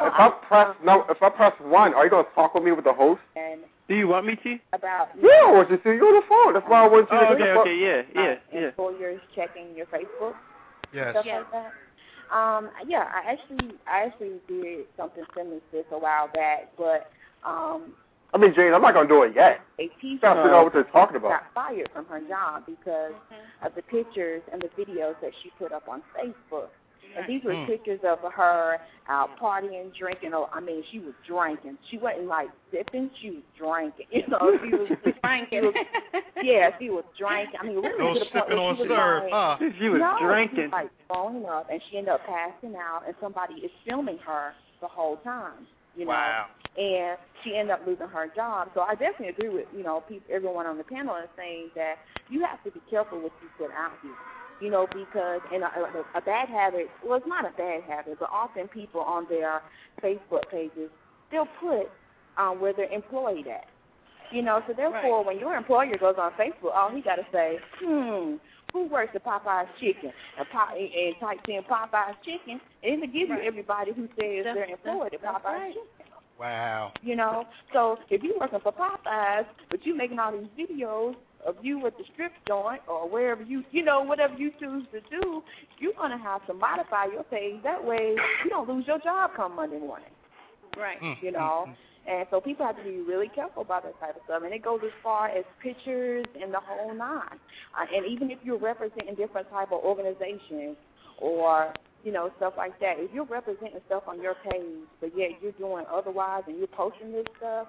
Speaker 2: I press 1, are you going to talk with me with the host?
Speaker 3: Do you want me to?
Speaker 2: Yeah, I want you to see you on the phone. That's why I want you to.
Speaker 3: Okay, yeah.
Speaker 11: Employers checking your Facebook.
Speaker 9: Yes.
Speaker 11: Stuff like that. Yeah, I actually did something similar to this a while back, but
Speaker 2: I mean, Jane, I'm not gonna do it yet.
Speaker 11: A teacher
Speaker 2: got to figure out what they're talking about.
Speaker 11: got fired from her job because of the pictures and the videos that she put up on Facebook. And these were pictures of her out partying, drinking. I mean, she was drinking. She wasn't like sipping. She was drinking. You know, she was drinking. She was drinking. I mean, really to the point where she was like,
Speaker 3: she was drinking.
Speaker 11: She was like throwing up, and she ended up passing out, and somebody is filming her the whole time. You know?
Speaker 9: Wow.
Speaker 11: And she ended up losing her job. So I definitely agree with, everyone on the panel is saying that you have to be careful what you put out here. You know, because a bad habit, well, it's not a bad habit, but often people on their Facebook pages, they'll put where they're employed at. You know, so therefore, when your employer goes on Facebook, all he got to say, who works at Popeye's Chicken? And types in Popeye's Chicken, and it'll give you everybody who says they're employed at Popeye's Chicken.
Speaker 9: Wow.
Speaker 11: You know, so if you're working for Popeyes, but you're making all these videos of you at the strip joint or wherever whatever you choose to do, you're going to have to modify your page. That way you don't lose your job come Monday morning.
Speaker 10: Right.
Speaker 11: You know, and so people have to be really careful about that type of stuff. And it goes as far as pictures and the whole nine. And even if you're representing different type of organizations or, stuff like that, if you're representing stuff on your page, but yet you're doing otherwise and you're posting this stuff,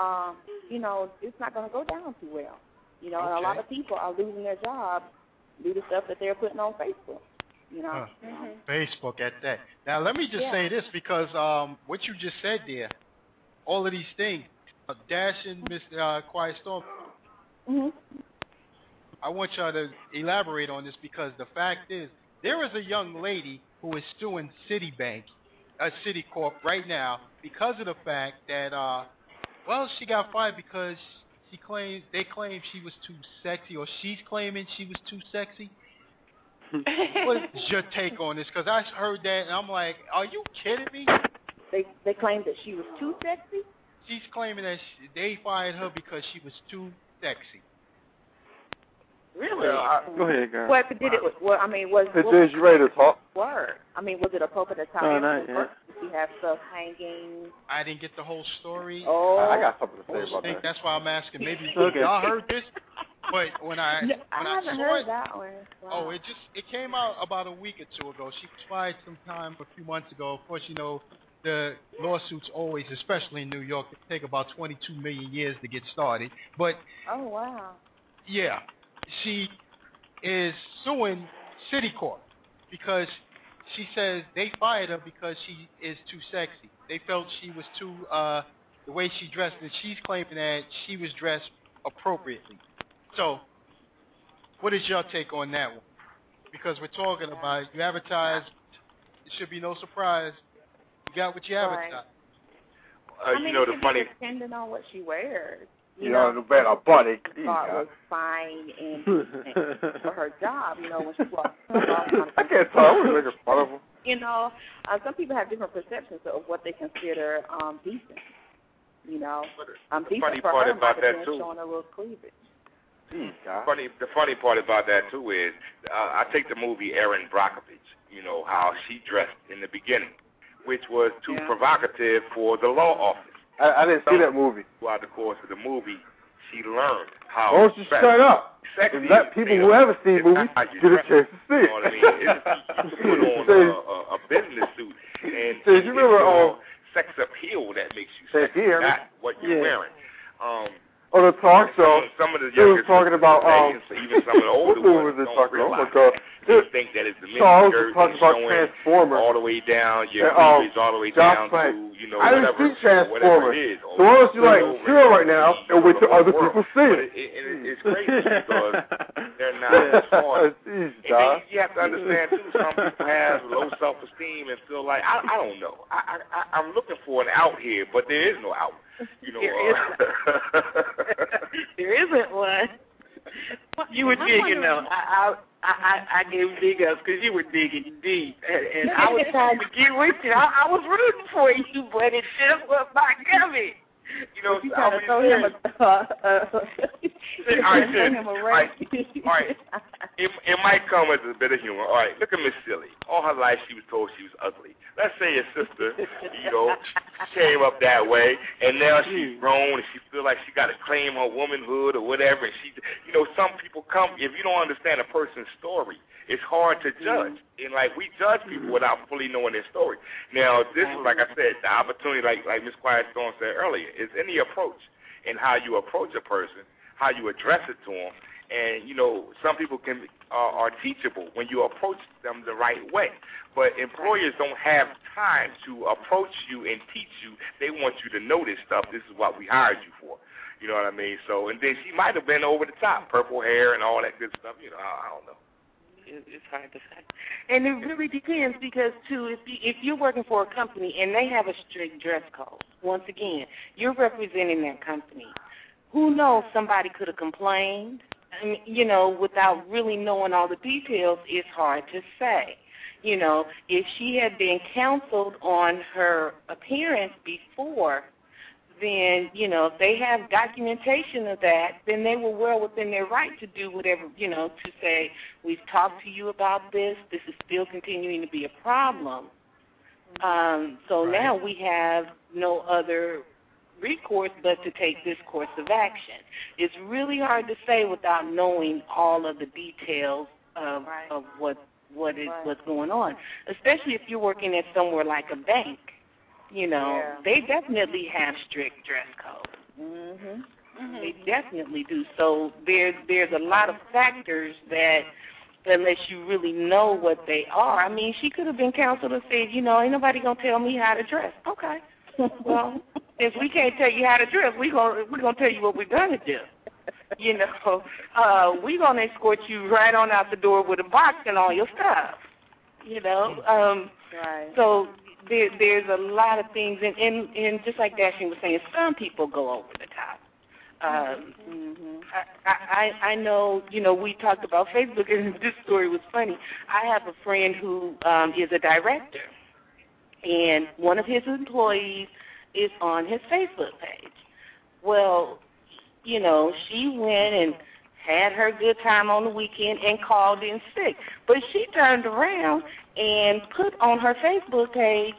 Speaker 11: it's not going to go down too well. And a lot of people are losing their jobs due to stuff that they're putting on Facebook.
Speaker 9: Facebook at that. Now, let me just say this because what you just said there, all of these things, Dash and Miss Quiet Storm, I want y'all to elaborate on this because the fact is there is a young lady who is suing Citibank, Citicorp right now because of the fact that, she got fired because they claim she was too sexy, or she's claiming she was too sexy. What is your take on this? Because I heard that, and I'm like, are you kidding me?
Speaker 11: They claimed that she was too sexy?
Speaker 9: She's claiming that they fired her because she was too sexy.
Speaker 11: Really?
Speaker 3: Go ahead, girl.
Speaker 11: Was
Speaker 2: you ready to talk?
Speaker 11: Word. I mean, was it appropriate to talk?
Speaker 3: No, not yet.
Speaker 11: Did she have stuff hanging.
Speaker 9: I didn't get the whole story.
Speaker 11: Oh,
Speaker 2: I got something to say
Speaker 9: I
Speaker 2: about
Speaker 9: think
Speaker 2: that.
Speaker 9: that's why I'm asking. Maybe
Speaker 6: Okay.
Speaker 9: y'all heard this, but when I
Speaker 11: haven't
Speaker 9: saw
Speaker 11: heard
Speaker 9: it,
Speaker 11: that one. Wow.
Speaker 9: it came out about a week or two ago. She was fired sometime a few months ago. Of course, the lawsuits always, especially in New York, take about 22 million years to get started. But
Speaker 11: Oh, wow.
Speaker 9: yeah, she is suing Citicorp because she says they fired her because she is too sexy. They felt she was too, the way she dressed, and she's claiming that she was dressed appropriately. So, what is your take on that one? Because we're talking about, you advertise, it should be no surprise, you got what you advertise.
Speaker 11: I mean,
Speaker 12: the
Speaker 11: it could
Speaker 12: funny...
Speaker 11: be depending on what she wears.
Speaker 2: You know, the better body.
Speaker 11: Thought was fine and for her job, when she walks.
Speaker 2: I can't tell. I was making fun of her.
Speaker 11: Some people have different perceptions of what they consider decent.
Speaker 12: The
Speaker 11: decent
Speaker 12: funny
Speaker 11: for
Speaker 12: part
Speaker 11: her
Speaker 12: about
Speaker 11: might have
Speaker 12: that,
Speaker 11: been
Speaker 12: too.
Speaker 11: showing a little cleavage.
Speaker 12: The funny part about that, too, is I take the movie Erin Brockovich, how she dressed in the beginning, which was too provocative for the law office.
Speaker 2: I didn't see that movie.
Speaker 12: Throughout the course of the movie, she learned how.
Speaker 2: Why don't you shut up and let people who haven't seen movies get a chance to see it?
Speaker 12: You know what I mean? You put on a business suit, and
Speaker 2: you remember
Speaker 12: sex appeal that makes you sexy, not what you're wearing.
Speaker 2: On the talk show,
Speaker 12: some of the
Speaker 2: they
Speaker 12: younger
Speaker 2: was talking about
Speaker 12: even some of the older ones don't realize. They think that it's the
Speaker 2: Charles
Speaker 12: mini
Speaker 2: was talking about Transformers.
Speaker 12: all the way down, your cleavage all the way down to,
Speaker 2: I didn't see Transformers.
Speaker 12: whatever it is.
Speaker 2: So why don't you chill right now and wait till other people see it?
Speaker 12: It's crazy because they're not smart. And then you have to understand too, some people have low self-esteem and feel like, I don't know. I'm looking for an out here, but there is no out.
Speaker 13: There isn't one. You were digging, though. I gave big ups because you were digging deep, and I was trying to get with you. I was rooting for you, but it just was not coming.
Speaker 11: You trying to throw him
Speaker 12: all right. It might come as a bit of humor. All right, look at Miss Silly. All her life she was told she was ugly. Let's say your sister, came up that way, and now she's grown, and she feel like she got to claim her womanhood or whatever. And she, some people come, if you don't understand a person's story, it's hard to judge. And, we judge people without fully knowing their story. Now, this is, like I said, the opportunity, like Ms. Quiet Storm said earlier, is in the approach and how you approach a person, how you address it to them. And, some people are teachable when you approach them the right way. But employers don't have time to approach you and teach you. They want you to know this stuff. This is what we hired you for. You know what I mean? So, and then she might have been over the top, purple hair and all that good stuff. I don't know.
Speaker 13: It's hard to say. And it really depends because, too, if you're working for a company and they have a strict dress code, once again, you're representing that company. Who knows, somebody could have complained. I mean, without really knowing all the details, it's hard to say. If she had been counseled on her appearance before, then, if they have documentation of that, then they were well within their right to do whatever, to say, we've talked to you about this, this is still continuing to be a problem. So now we have no other recourse but to take this course of action. It's really hard to say without knowing all of the details of what's going on, especially if you're working at somewhere like a bank. They definitely have strict dress codes. They definitely do. So there's a lot of factors that, unless you really know what they are, I mean, she could have been counseled and said, ain't nobody gonna tell me how to dress. Okay. Well, if we can't tell you how to dress, we're gonna tell you what we're gonna do. We're gonna escort you right on out the door with a box and all your stuff. So there's a lot of things, and just like Dashing was saying, some people go over the top. I know, we talked about Facebook, and this story was funny. I have a friend who is a director, and one of his employees is on his Facebook page. Well, she went and had her good time on the weekend and called in sick. But she turned around and put on her Facebook page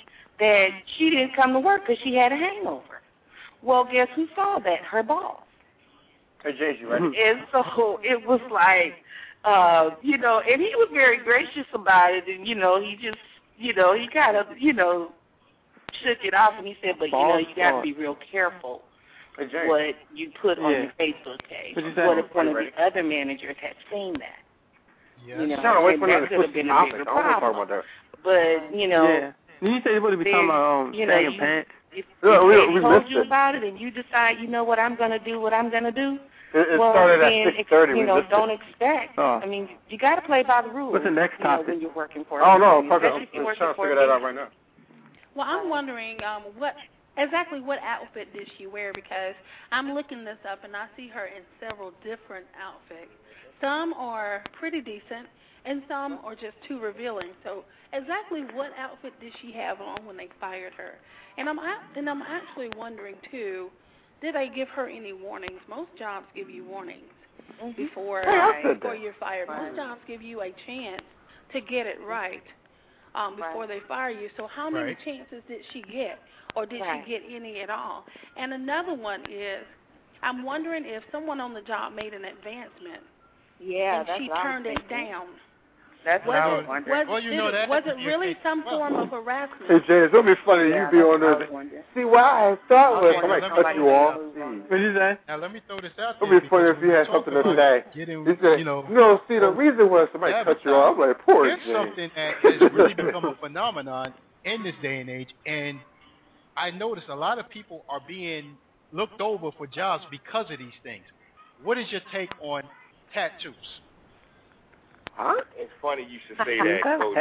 Speaker 13: that she didn't come to work because she had a hangover. Well, guess who saw that? Her boss.
Speaker 2: Hey, James, you ready?
Speaker 13: And so it was like, you know, and he was very gracious about it, and, you know, he just, you know, he kind of, you know, shook it off, and he said, but, you know, you got to be real careful what you put on your Facebook page. What if one of the other managers had seen that?
Speaker 9: Yes.
Speaker 13: You know, and that could have been a bigger problem. But, you know.
Speaker 3: Yeah. You say what we talking about, sagging pants?
Speaker 13: If they told you about it and you decide, you know what, I'm going to do what I'm going to do,
Speaker 2: it
Speaker 13: well,
Speaker 2: started
Speaker 13: then,
Speaker 2: at 6:30.
Speaker 13: you know, don't expect. I mean, you got to play by the rules.
Speaker 3: What's the next topic?
Speaker 13: When you're working for
Speaker 2: I don't know. I'm
Speaker 13: especially if you're working
Speaker 2: trying to
Speaker 13: for
Speaker 2: figure that out right now.
Speaker 10: Well, I'm wondering what outfit did she wear, because I'm looking this up and I see her in several different outfits. Some are pretty decent and some are just too revealing. So exactly what outfit did she have on when they fired her? And I'm actually wondering too, did they give her any warnings? Most jobs give you warnings before you're fired. Most jobs give you a chance to get it right before they fire you. So how many chances did she get, or did she get any at all? And another one is, I'm wondering if someone on the job made an advancement and she turned it down.
Speaker 13: That's what I was wondering.
Speaker 10: Was it really some form of harassment?
Speaker 2: Hey, James, it'll be funny. You be on there. See, why I start with, somebody cut you off.
Speaker 9: What did you say? Now, let me throw this out there.
Speaker 2: It'll be funny if you had something to say. You said, no, see, the reason was somebody cut you off. I'm like, poor James.
Speaker 9: It's something that has really become a phenomenon in this day and age, and I notice a lot of people are being looked over for jobs because of these things. What is your take on tattoos?
Speaker 12: Huh? It's funny you should say that, Coach.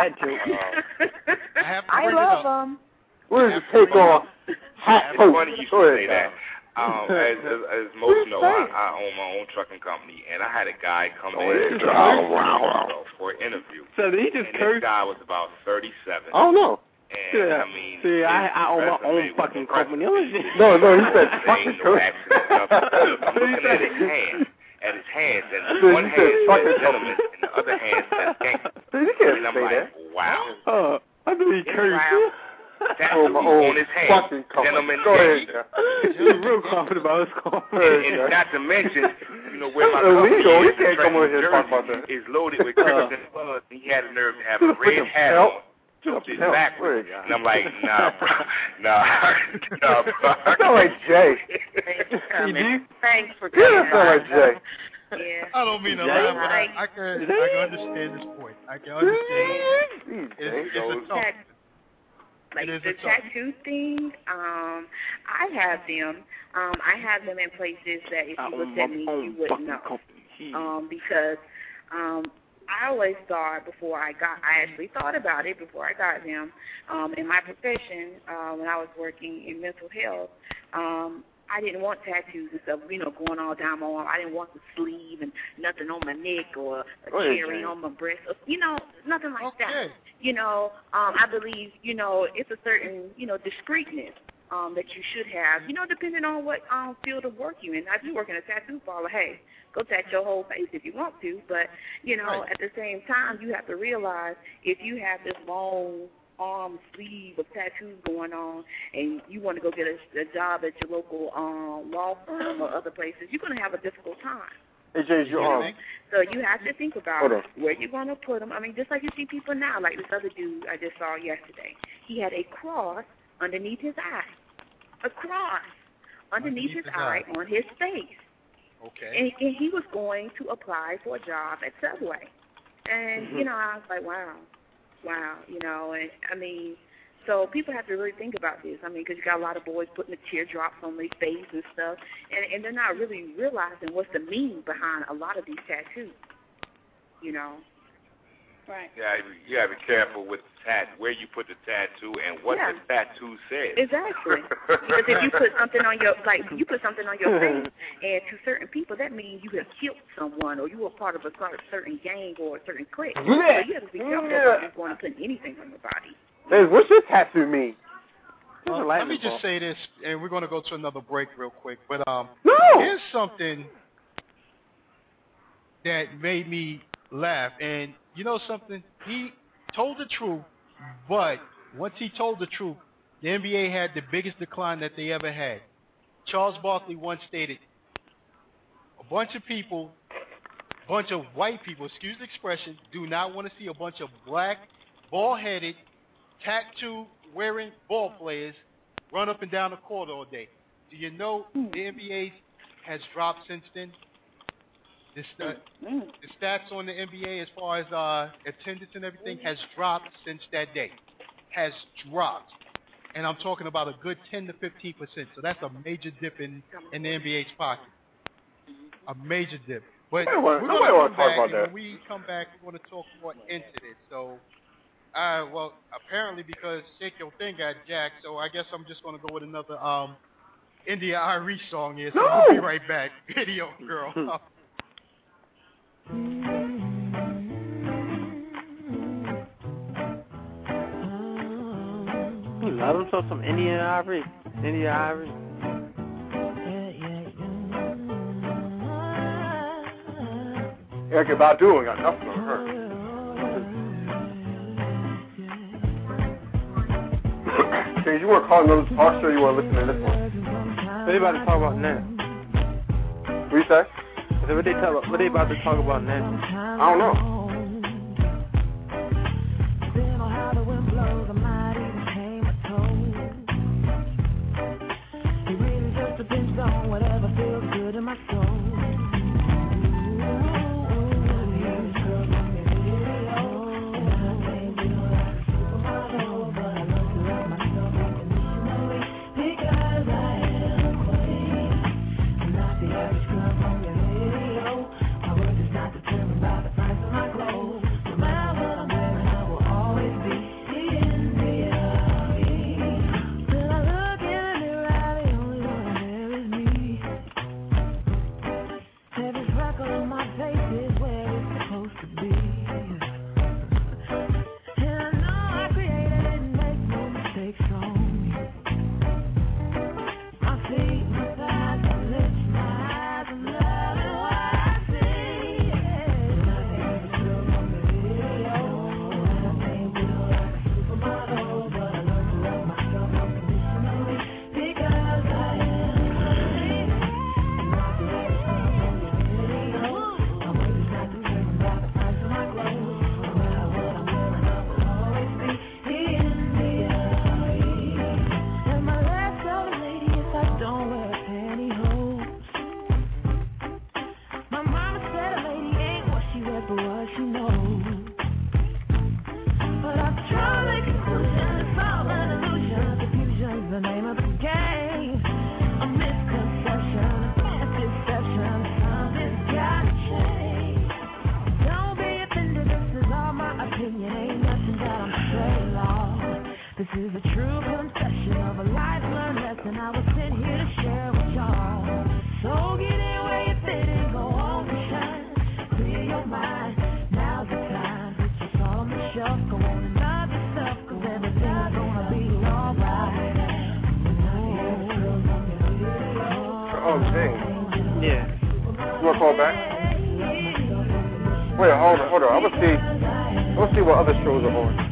Speaker 13: I love them.
Speaker 2: What is your take on hat
Speaker 12: It's funny you should say that. As most know, I own my own trucking company, and I had a guy come in for an interview.
Speaker 3: So he just
Speaker 12: and this guy was about 37.
Speaker 2: Oh, no.
Speaker 12: And, I mean,
Speaker 3: see, I own my own fucking company.
Speaker 2: No, he said fucking company.
Speaker 12: Looking at his hands, and one hand says gentleman, and the other hand says gangster. And I'm like, wow.
Speaker 3: I knew he cursed.
Speaker 12: Tattoo on his hand, gentleman gangster.
Speaker 3: He's real confident about his car.
Speaker 12: And not to mention, you know, where my company is,
Speaker 2: can't come over here and talk about that.
Speaker 12: Is loaded with criminals and thugs, and he had the nerve to have a red hat on. His backwards. And I'm like, nah, bro.
Speaker 2: I sound like Jay.
Speaker 13: Thanks for coming.
Speaker 2: I sound like Jay.
Speaker 13: Yeah.
Speaker 9: I don't mean to laugh, but I can understand this point. I can understand. It's a tough.
Speaker 13: Like the tattoo thing, I have them. I have them in places that if you looked at me, you wouldn't know. Because I always thought I actually thought about it before I got them. In my profession, when I was working in mental health, I didn't want tattoos and stuff, you know, going all down my arm. I didn't want the sleeve and nothing on my neck or a cherry on my breast. You know, nothing like that. You know, I believe, you know, it's a certain, you know, discreetness that you should have, you know, depending on what field of work you're in. Now, if you work in a tattoo parlor, hey, go tattoo your whole face if you want to. But, you know, at the same time, you have to realize if you have this long arm sleeve of tattoos going on and you want to go get a job at your local law firm or other places, you're going to have a difficult time.
Speaker 2: Hey, Jay's your arm.
Speaker 13: So you have to think about where you're going to put them. I mean, just like you see people now, like this other dude I just saw yesterday. He had a cross underneath his eye. A cross underneath his eye on his face.
Speaker 9: Okay.
Speaker 13: And he was going to apply for a job at Subway. And, you know, I was like, wow, you know, and I mean, so people have to really think about this. I mean, because you got a lot of boys putting the teardrops on their face and stuff, and they're not really realizing what's the meaning behind a lot of these tattoos, you know.
Speaker 10: Right.
Speaker 12: Yeah, you got to be careful with where you put the tattoo and what the tattoo says.
Speaker 13: Exactly. Because if you put something on your, face, and to certain people, that means you have killed someone or you were part of a certain gang or a certain clique. So you have to be careful about just going to put anything on your body.
Speaker 2: Hey, what's your tattoo mean?
Speaker 9: Let me just say this, and we're going to go to another break real quick. But here's something that made me laugh. And you know something? He told the truth, but once he told the truth, the NBA had the biggest decline that they ever had. Charles Barkley once stated, a bunch of white people, excuse the expression, do not want to see a bunch of black, bald-headed, tattoo-wearing ball players run up and down the court all day. Do you know the NBA has dropped since then? The stats on the NBA as far as attendance and everything has dropped since that day. Has dropped. And I'm talking about a good 10 to 15%. So that's a major dip in the NBA's pocket. A major dip. But we're going to come back, and when we come back, we're going to talk more into this. So, well, apparently because Shake Your Thing got jacked, so I guess I'm just going to go with another India Irie song here. So we'll be right back. Video Girl.
Speaker 3: Let them show some India Irie.
Speaker 2: Erykah Badu ain't got nothing on her. Okay, you want to call another talk show, you want to listen to this one?
Speaker 3: What they about to talk about now?
Speaker 2: What you say?
Speaker 3: What they about to talk about now?
Speaker 2: I don't know. Let's see what other shows are on.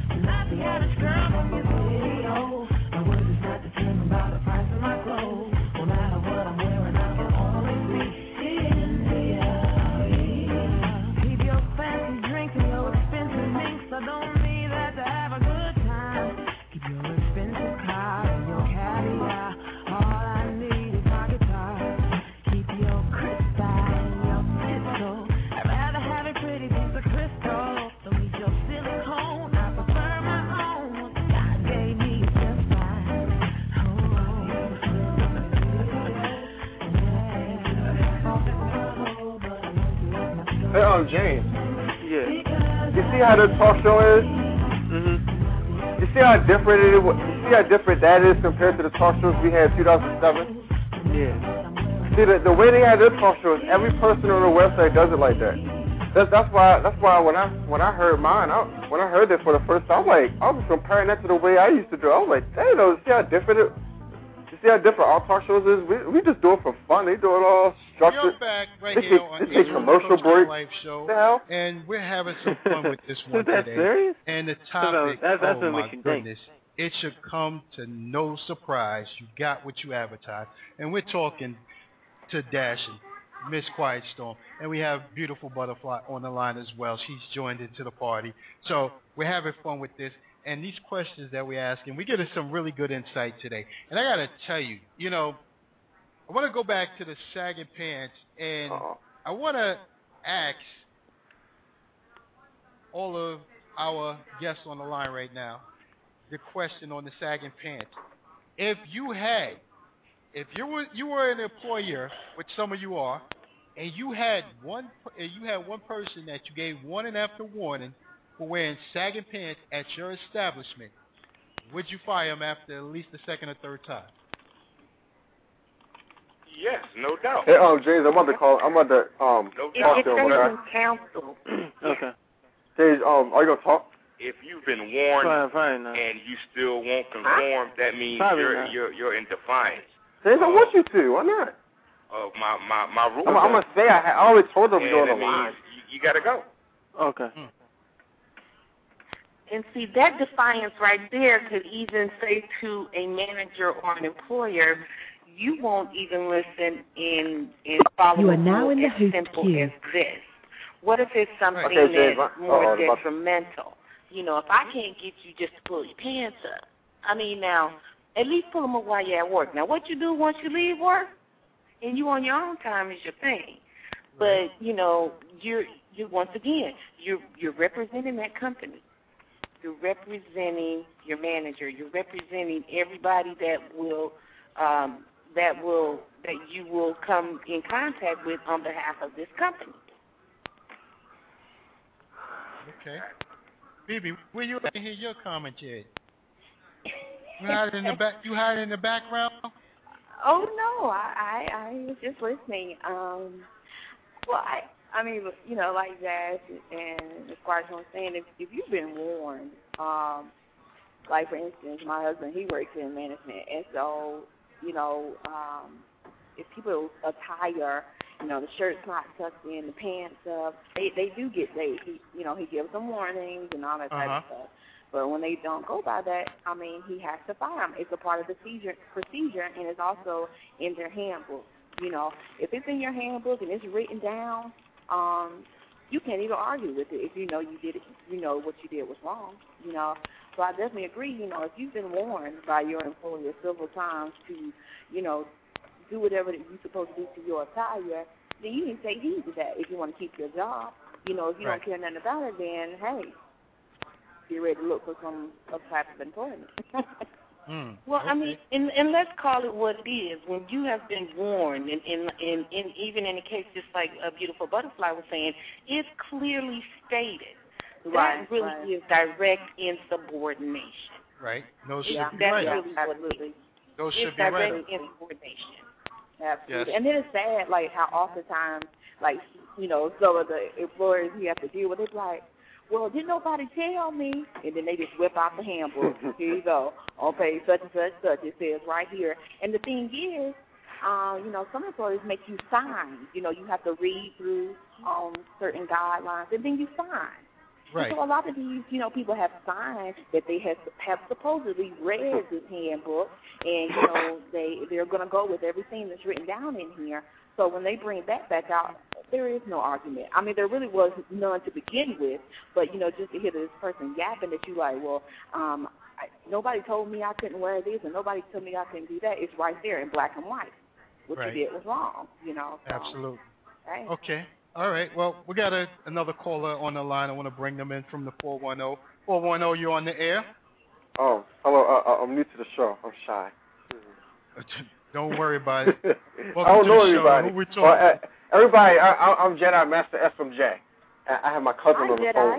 Speaker 2: James.
Speaker 3: Yeah.
Speaker 2: You see how the talk show is?
Speaker 3: Mm-hmm.
Speaker 2: You see how different it is? You see how different that is compared to the talk shows we had in 2007?
Speaker 3: Yeah.
Speaker 2: See, the way they had their talk shows, every person on the website does it like that. That's why when I heard mine, when I heard it for the first time, I was comparing that to the way I used to do. I was like, dang, see how different it. You see how different our talk shows is? We just do it for fun. They do it all structured.
Speaker 9: We're back right here on
Speaker 2: the commercial break.
Speaker 9: Life Show,
Speaker 2: the hell?
Speaker 9: And we're having some fun with this one
Speaker 3: is that
Speaker 9: today.
Speaker 3: Serious?
Speaker 9: And the topic,
Speaker 3: that's
Speaker 9: oh my goodness. it should come to no surprise you got what you advertised. And we're talking to Dashing, Miss Quiet Storm, and we have Beautiful Butterfly on the line as well. She's joined into the party. So we're having fun with this. And these questions that we're asking, we're getting some really good insight today. And I got to tell you, you know, I want to go back to the sagging pants, and I want to ask all of our guests on the line right now the question on the sagging pants. If you were an employer, which some of you are, and you had one person that you gave warning after warning for wearing sagging pants at your establishment, would you fire him after at least the second or third time?
Speaker 12: Yes, no doubt.
Speaker 2: Hey, James, I'm about to talk to him.
Speaker 13: It's counsel.
Speaker 3: Okay.
Speaker 2: James, are you gonna talk?
Speaker 12: If you've been warned and you still won't conform, that means you're in defiance.
Speaker 2: James, I want you to. Why not?
Speaker 12: My rule.
Speaker 2: I'm gonna say I always told them to go on the line.
Speaker 12: You gotta go.
Speaker 3: Okay.
Speaker 13: And see, that defiance right there could even say to a manager or an employer, you won't even listen in follow
Speaker 7: You are now in the
Speaker 13: as
Speaker 7: host
Speaker 13: simple
Speaker 7: queue.
Speaker 13: as this. What if it's something that's more detrimental? You know, if I can't get you just to pull your pants up, I mean, now, at least pull them up while you're at work. Now, what you do once you leave work and you on your own time is your thing. But, you know, you're once again, you're representing that company. You're representing your manager. You're representing everybody that you will come in contact with on behalf of this company.
Speaker 9: Okay. Bibi, where you at? Hear your commentary. You hiding in the background?
Speaker 11: Oh no, I was just listening. Well, I mean, you know, like Jazz and Ms. Squires was saying, if you've been warned, like for instance, my husband, he works in management, and so, you know, if people attire, you know, the shirt's not tucked in, the pants up, they do get he gives them warnings and all that type of stuff. But when they don't go by that, I mean, he has to fire them. It's a part of the procedure, and it's also in their handbook. You know, if it's in your handbook and it's written down, you can't even argue with it if you know you did it. You know what you did was wrong. You know, so I definitely agree. You know, if you've been warned by your employer several times to, you know, do whatever that you're supposed to do to your attire, then you need to take heed to that if you want to keep your job. You know, if you don't care nothing about it, then hey, be ready to look for some other type of employment.
Speaker 13: Well, I mean, and let's call it what it is. When you have been warned, and even in a case just like a Beautiful Butterfly was saying, it's clearly stated. That really is direct insubordination.
Speaker 9: Right. Those should be
Speaker 11: that's
Speaker 9: right.
Speaker 11: really absolutely.
Speaker 9: Those should
Speaker 13: it's
Speaker 9: be right.
Speaker 13: direct insubordination.
Speaker 11: Absolutely.
Speaker 9: Yes.
Speaker 11: And then it's sad, like, how oftentimes, like, you know, some of the employers you have to deal with, it's like, well, didn't nobody tell me? And then they just whip out the handbook. Here you go. On page such and such, such. It says right here. And the thing is, you know, some employers make you sign. You know, you have to read through certain guidelines, and then you sign.
Speaker 9: Right.
Speaker 11: And so a lot of these, you know, people have signed that they have supposedly read this handbook, and, you know, they're going to go with everything that's written down in here. So when they bring that back out, there is no argument. I mean, there really was none to begin with, but, you know, just to hear this person yapping that you like, well, nobody told me I couldn't wear this, and nobody told me I couldn't do that. It's right there in black and white. What you did was wrong, you know. So,
Speaker 9: absolutely.
Speaker 11: Right.
Speaker 9: Okay. All right. Well, we got another caller on the line. I want to bring them in from the 410. 410, you're on the air.
Speaker 2: Oh, hello. I'm new to the show. I'm shy.
Speaker 9: Don't worry about it.
Speaker 2: I don't know everybody.
Speaker 9: Who we talking?
Speaker 2: Everybody, I'm Jedi Master SMJ. I have my cousin on the phone.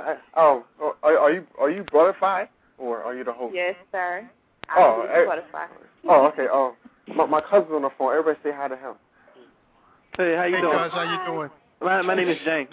Speaker 2: Are you Butterfly or are you the host?
Speaker 11: Yes, sir. Butterfly.
Speaker 2: Oh, okay. My cousin's on the phone. Everybody say hi to him.
Speaker 3: Hey, how you doing?
Speaker 9: Guys, how you doing?
Speaker 3: My name is James.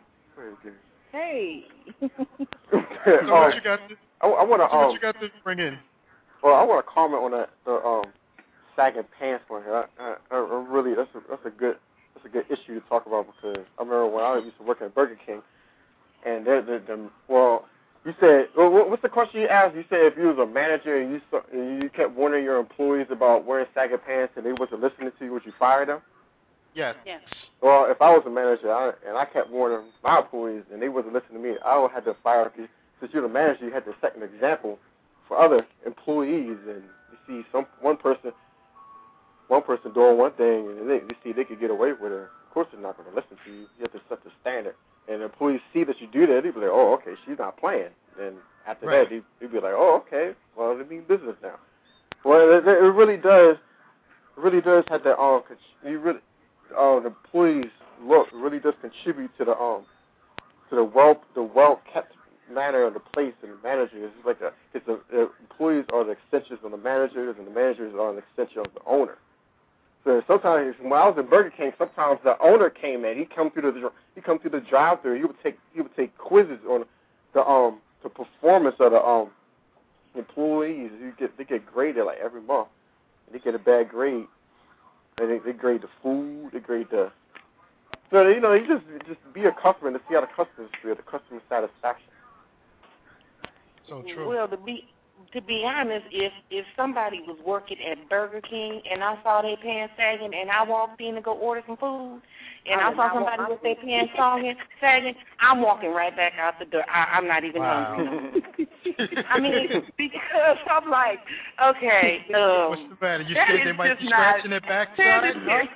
Speaker 11: Hey.
Speaker 9: So what you got? What you got to bring in?
Speaker 2: Well, I want to comment on the sagging pants one here. I really, that's a good issue to talk about because I remember when I used to work at Burger King, and You said, well, what's the question you asked? You said if you was a manager and you kept warning your employees about wearing sagging pants and they wasn't listening to you, would you fire them?
Speaker 9: Yes.
Speaker 10: Yes.
Speaker 2: Well, if I was a manager and I kept warning my employees and they wasn't listening to me, I would have to fire you. Since you're the manager, you had to set an example for other employees. And you see one person doing one thing and you see they could get away with it. Of course, they're not going to listen to you. You have to set the standard. And employees see that you do that, they be like, oh, okay, she's not playing. And after that, they be like, oh, okay, well, they mean business now. Well, it really does have that, the employees look really does contribute to the well kept manner of the place and the manager. The employees are the extensions of the managers, and the managers are an extension of the owner. So sometimes when I was in Burger King, sometimes the owner came in. He come through the drive-thru. He would take quizzes on the performance of the employees. They get graded like every month. And they get a bad grade. And they grade the food. They grade the. So you just be a customer and to see how the customers feel, the customer satisfaction.
Speaker 9: So true.
Speaker 13: Well, to be honest, if somebody was working at Burger King and I saw their pants sagging and I walked in to go order some food and I saw somebody with their pants sagging, I'm walking right back out the door. I'm not even hungry. I mean, because I'm like, okay.
Speaker 9: What's the matter? You scared they might be scratching their backside?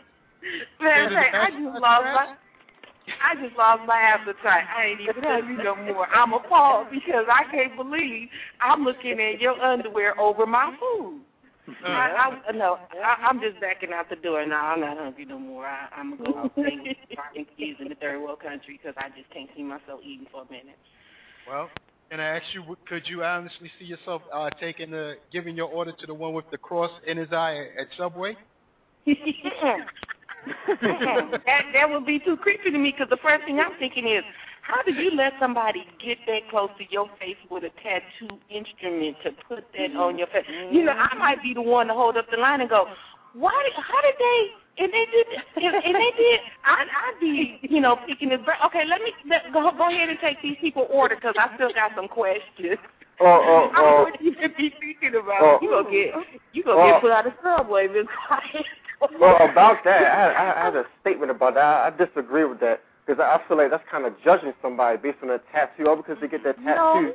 Speaker 13: I just lost my appetite. I ain't even hungry no more. I'm appalled because I can't believe I'm looking at your underwear over my food. I'm just backing out the door. No, I'm not hungry no more. I'm going to go and keys in the third world country because I just can't see myself eating for a minute.
Speaker 9: Well, can I ask you, could you honestly see yourself giving your order to the one with the cross in his eye at Subway?
Speaker 13: That would be too creepy to me because the first thing I'm thinking is, how did you let somebody get that close to your face with a tattoo instrument to put that on your face? I might be the one to hold up the line and go, how did they, and they did, I'd be, picking his brain. Okay, go ahead and take these people order because I still got some questions. What you be thinking about? You gonna get put out of Subway, Miss Quiet.
Speaker 2: Well, about that, I had a statement about that. I disagree with that because I feel like that's kind of judging somebody based on a tattoo. Or because they get that tattoo,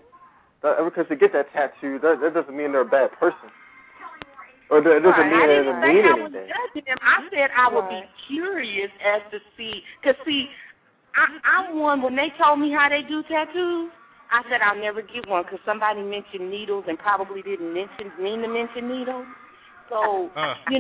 Speaker 2: that doesn't mean they're a bad person. Or that doesn't mean they doesn't mean anything.
Speaker 13: I said I would be curious as to see, because I'm one, when they told me how they do tattoos, I said I'll never get one because somebody mentioned needles and probably didn't mean to mention needles. So,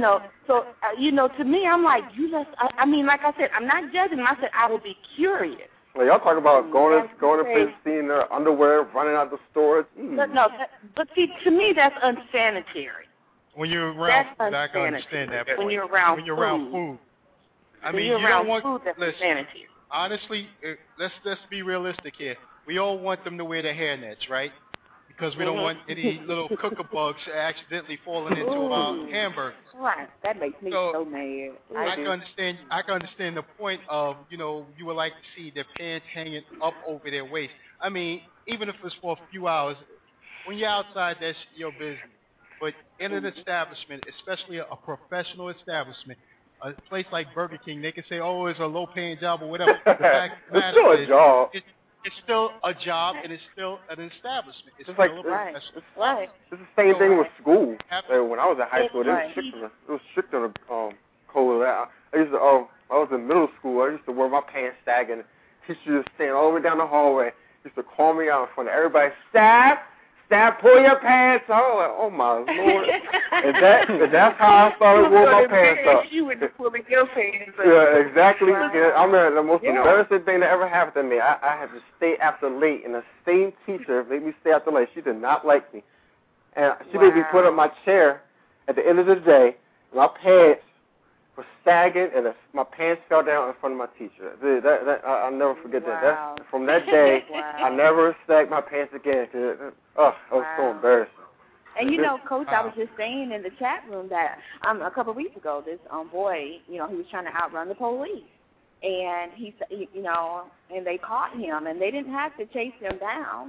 Speaker 13: to me, I'm like, like I said, I'm not judging them. I said I will be curious.
Speaker 2: Well, y'all talk about going to places, seeing their underwear, running out the stores.
Speaker 13: But see, to me, that's unsanitary.
Speaker 9: When you're around food, I can understand that.
Speaker 13: When you're around
Speaker 9: food. I mean,
Speaker 13: you don't want food, that's
Speaker 9: unsanitary. Honestly, let's be realistic here. We all want them to wear their hairnets, right? Because we don't want any little cooker bugs accidentally falling into our hamburgers.
Speaker 11: Right. That makes me so mad.
Speaker 9: I can understand the point of, you would like to see their pants hanging up over their waist. I mean, even if it's for a few hours, when you're outside, that's your business. But in an establishment, especially a professional establishment, a place like Burger King, they can say, oh, it's a low-paying job or whatever. The fact
Speaker 2: it's still a job.
Speaker 9: It's still a job, and it's still an establishment. It's
Speaker 2: like
Speaker 9: professional.
Speaker 2: It's the same thing with school. When I was in high school, it was strict on the code of that. I was in middle school. I used to wear my pants sagging. Teacher was standing all the way down the hallway. Used to call me out in front of everybody. Stop, pull your pants up. I was like, oh my Lord. and that's how I started wearing my pants up.
Speaker 13: You were just pulling your pants up.
Speaker 2: Yeah, exactly. I remember the most embarrassing thing that ever happened to me. I had to stay after late, and the same teacher made me stay after late. She did not like me. And she made me put up my chair at the end of the day. My pants were sagging, and my pants fell down in front of my teacher. I'll never forget that. From that day, I never sagged my pants again. It was so embarrassing.
Speaker 11: And Coach, I was just saying in the chat room that a couple of weeks ago, this boy, he was trying to outrun the police, and and they caught him, and they didn't have to chase him down.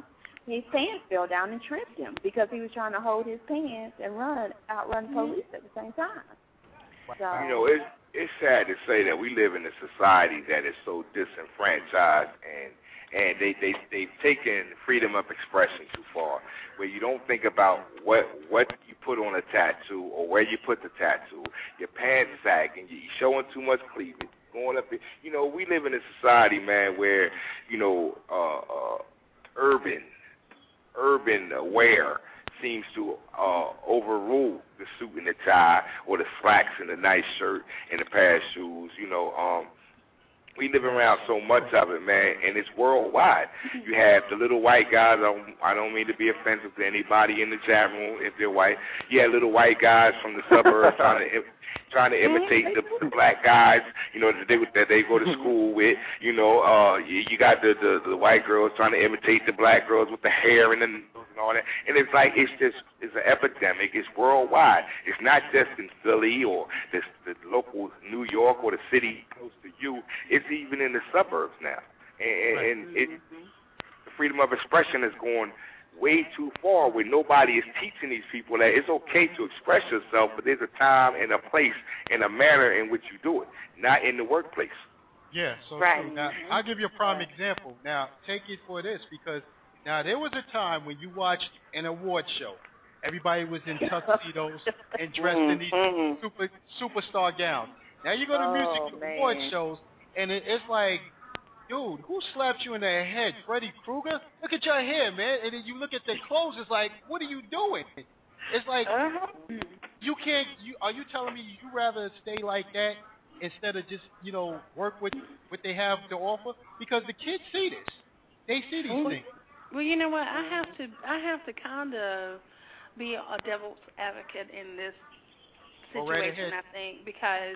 Speaker 11: his pants fell down and tripped him because he was trying to hold his pants and outrun police at the same time. So,
Speaker 12: you know, it's sad to say that we live in a society that is so disenfranchised, and they've taken freedom of expression too far, where you don't think about what you put on a tattoo or where you put the tattoo. Your pants sagging, you're showing too much cleavage, going up. You know, we live in a society, man, where urban wear seems to overrule the suit and the tie or the slacks and the nice shirt and the pair of shoes. We live around so much of it, man, and it's worldwide. You have the little white guys. I don't mean to be offensive to anybody in the chat room if they're white. You have little white guys from the suburbs trying to imitate the black guys, that they go to school with. You got the white girls trying to imitate the black girls with the hair and all that. And it's like it's an epidemic. It's worldwide. It's not just in Philly or the local New York or the city close to you. It's even in the suburbs now. And the freedom of expression is going way too far where nobody is teaching these people that it's okay to express yourself, but there's a time and a place and a manner in which you do it, not in the workplace.
Speaker 9: Yeah, so
Speaker 11: right.
Speaker 9: Now, I'll give you a prime example. Now, take it for this, because now there was a time when you watched an award show. Everybody was in tuxedos and dressed in these superstar gowns. Now you go to music award shows, and it's like, dude, who slapped you in the head? Freddy Krueger? Look at your hair, man. And then you look at their clothes, it's like, what are you doing? It's like, you can't, are you telling me you rather stay like that instead of just, work with what they have to offer? Because the kids see this. They see these things.
Speaker 10: Well, you know what? I have to kind of be a devil's advocate in this situation, I think, because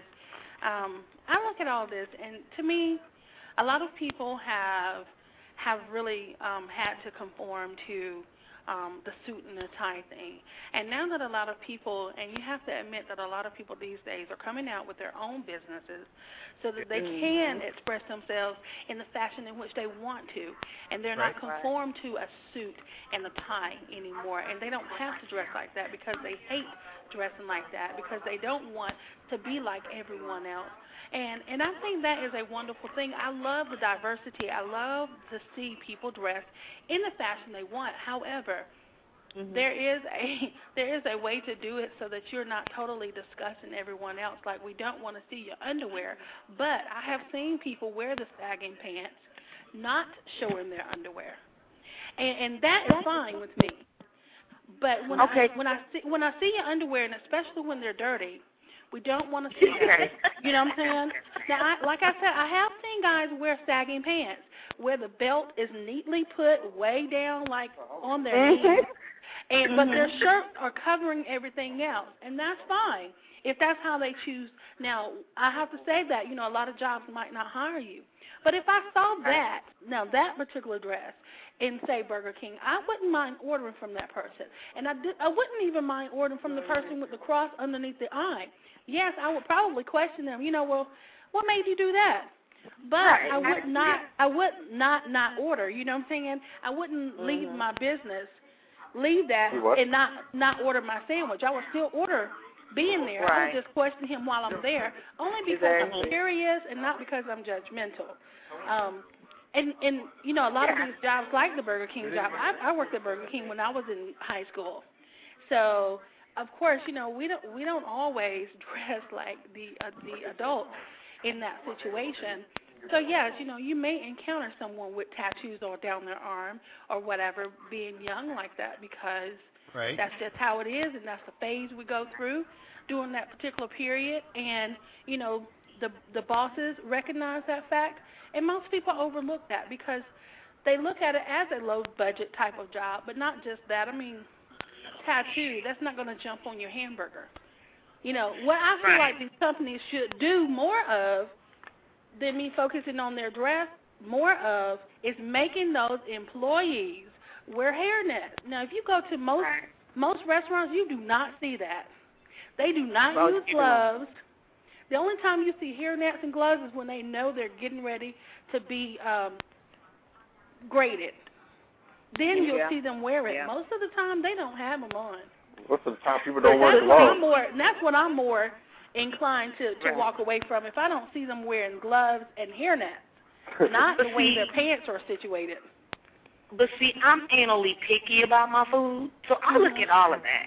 Speaker 10: I look at all this, and to me, a lot of people have really had to conform to the suit and the tie thing. And now that a lot of people, and you have to admit that a lot of people these days are coming out with their own businesses so that they can express themselves in the fashion in which they want to. And they're not conformed to a suit and a tie anymore. And they don't have to dress like that because they hate dressing like that, because they don't want to be like everyone else. And I think that is a wonderful thing. I love the diversity. I love to see people dress in the fashion they want. However, there is a way to do it so that you're not totally discussing everyone else. Like, we don't want to see your underwear. But I have seen people wear the sagging pants, not showing their underwear, and that is fine with me. But when I see your underwear, and especially when they're dirty, we don't want to see that. You know what I'm saying? Now, like I said, I have seen guys wear sagging pants where the belt is neatly put way down, like on their knees, but their shirts are covering everything else, and that's fine if that's how they choose. Now, I have to say that, a lot of jobs might not hire you. But if I saw that particular dress in, say, Burger King, I wouldn't mind ordering from that person. And I wouldn't even mind ordering from the person with the cross underneath the eye. Yes, I would probably question them, well, what made you do that? But I would not order, you know what I'm saying? I wouldn't leave my business, leave that and not order my sandwich. I would still order being there. I would just question him while I'm there, only because I'm curious and not because I'm judgmental. And a lot of these jobs, like the Burger King job, I worked at Burger King when I was in high school. So, of course, we don't always dress like the adults in that situation. So, yes, you may encounter someone with tattoos all down their arm or whatever being young like that, because that's just how it is, and that's the phase we go through during that particular period. And, the bosses recognize that fact, and most people overlook that because they look at it as a low-budget type of job, but not just that. I mean, tattoo, that's not going to jump on your hamburger. What I feel like these companies should do more of than me focusing on their dress, more of is making those employees wear hairnets. Now, if you go to most restaurants, you do not see that. They do not use gloves. The only time you see hairnets and gloves is when they know they're getting ready to be graded. then you'll see them wear it. Most of the time, they don't have them on.
Speaker 2: Most of the time, people don't wear gloves.
Speaker 10: That's what I'm more inclined to walk away from. If I don't see them wearing gloves and hairnets, not the way their pants are situated.
Speaker 13: But see, I'm anally picky about my food, so I look at all of that.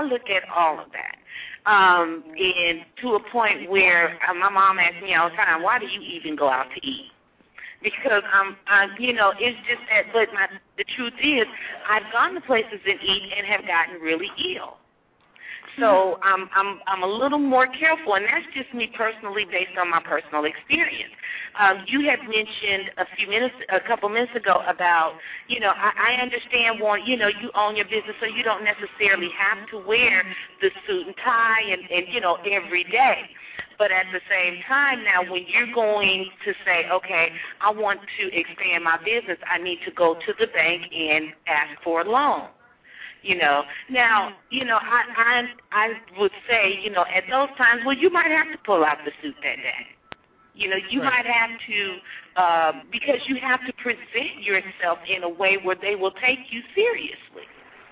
Speaker 13: And to a point where my mom asks me all the time, why do you even go out to eat? Because it's just that. But the truth is, I've gone to places and eat and have gotten really ill. So I'm a little more careful, and that's just me personally, based on my personal experience. You had mentioned a couple minutes ago about, I understand, you own your business, so you don't necessarily have to wear the suit and tie and every day. But at the same time, now when you're going to say, okay, I want to expand my business, I need to go to the bank and ask for a loan. Now, I would say, at those times, well, you might have to pull out the suit that day. You might have to, because you have to present yourself in a way where they will take you seriously.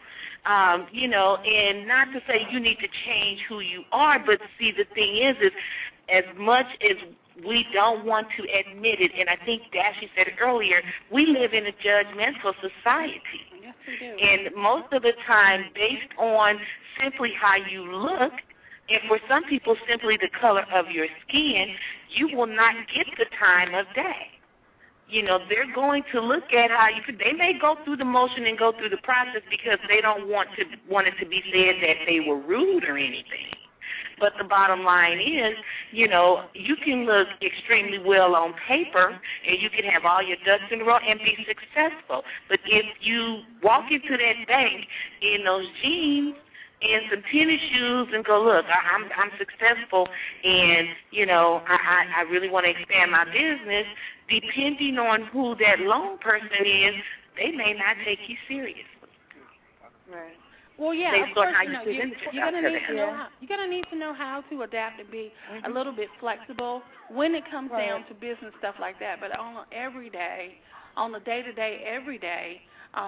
Speaker 13: And not to say you need to change who you are, but see, the thing is as much as we don't want to admit it, and I think Dashie said it earlier, we live in a judgmental society.
Speaker 10: Yes, we do.
Speaker 13: And most of the time, based on simply how you look, and for some people simply the color of your skin, you will not get the time of day. They're going to look at how they may go through the motion and go through the process because they don't want it to be said that they were rude or anything. But the bottom line is, you can look extremely well on paper and you can have all your ducks in a row and be successful. But if you walk into that bank in those jeans and some tennis shoes and go, look, I'm successful and, I really want to expand my business, depending on who that loan person is, they may not take you seriously.
Speaker 10: Right. Well, yeah, of course, you're gonna need to know how to adapt and be a little bit flexible when it comes down to business stuff like that. But on the day-to-day, every day,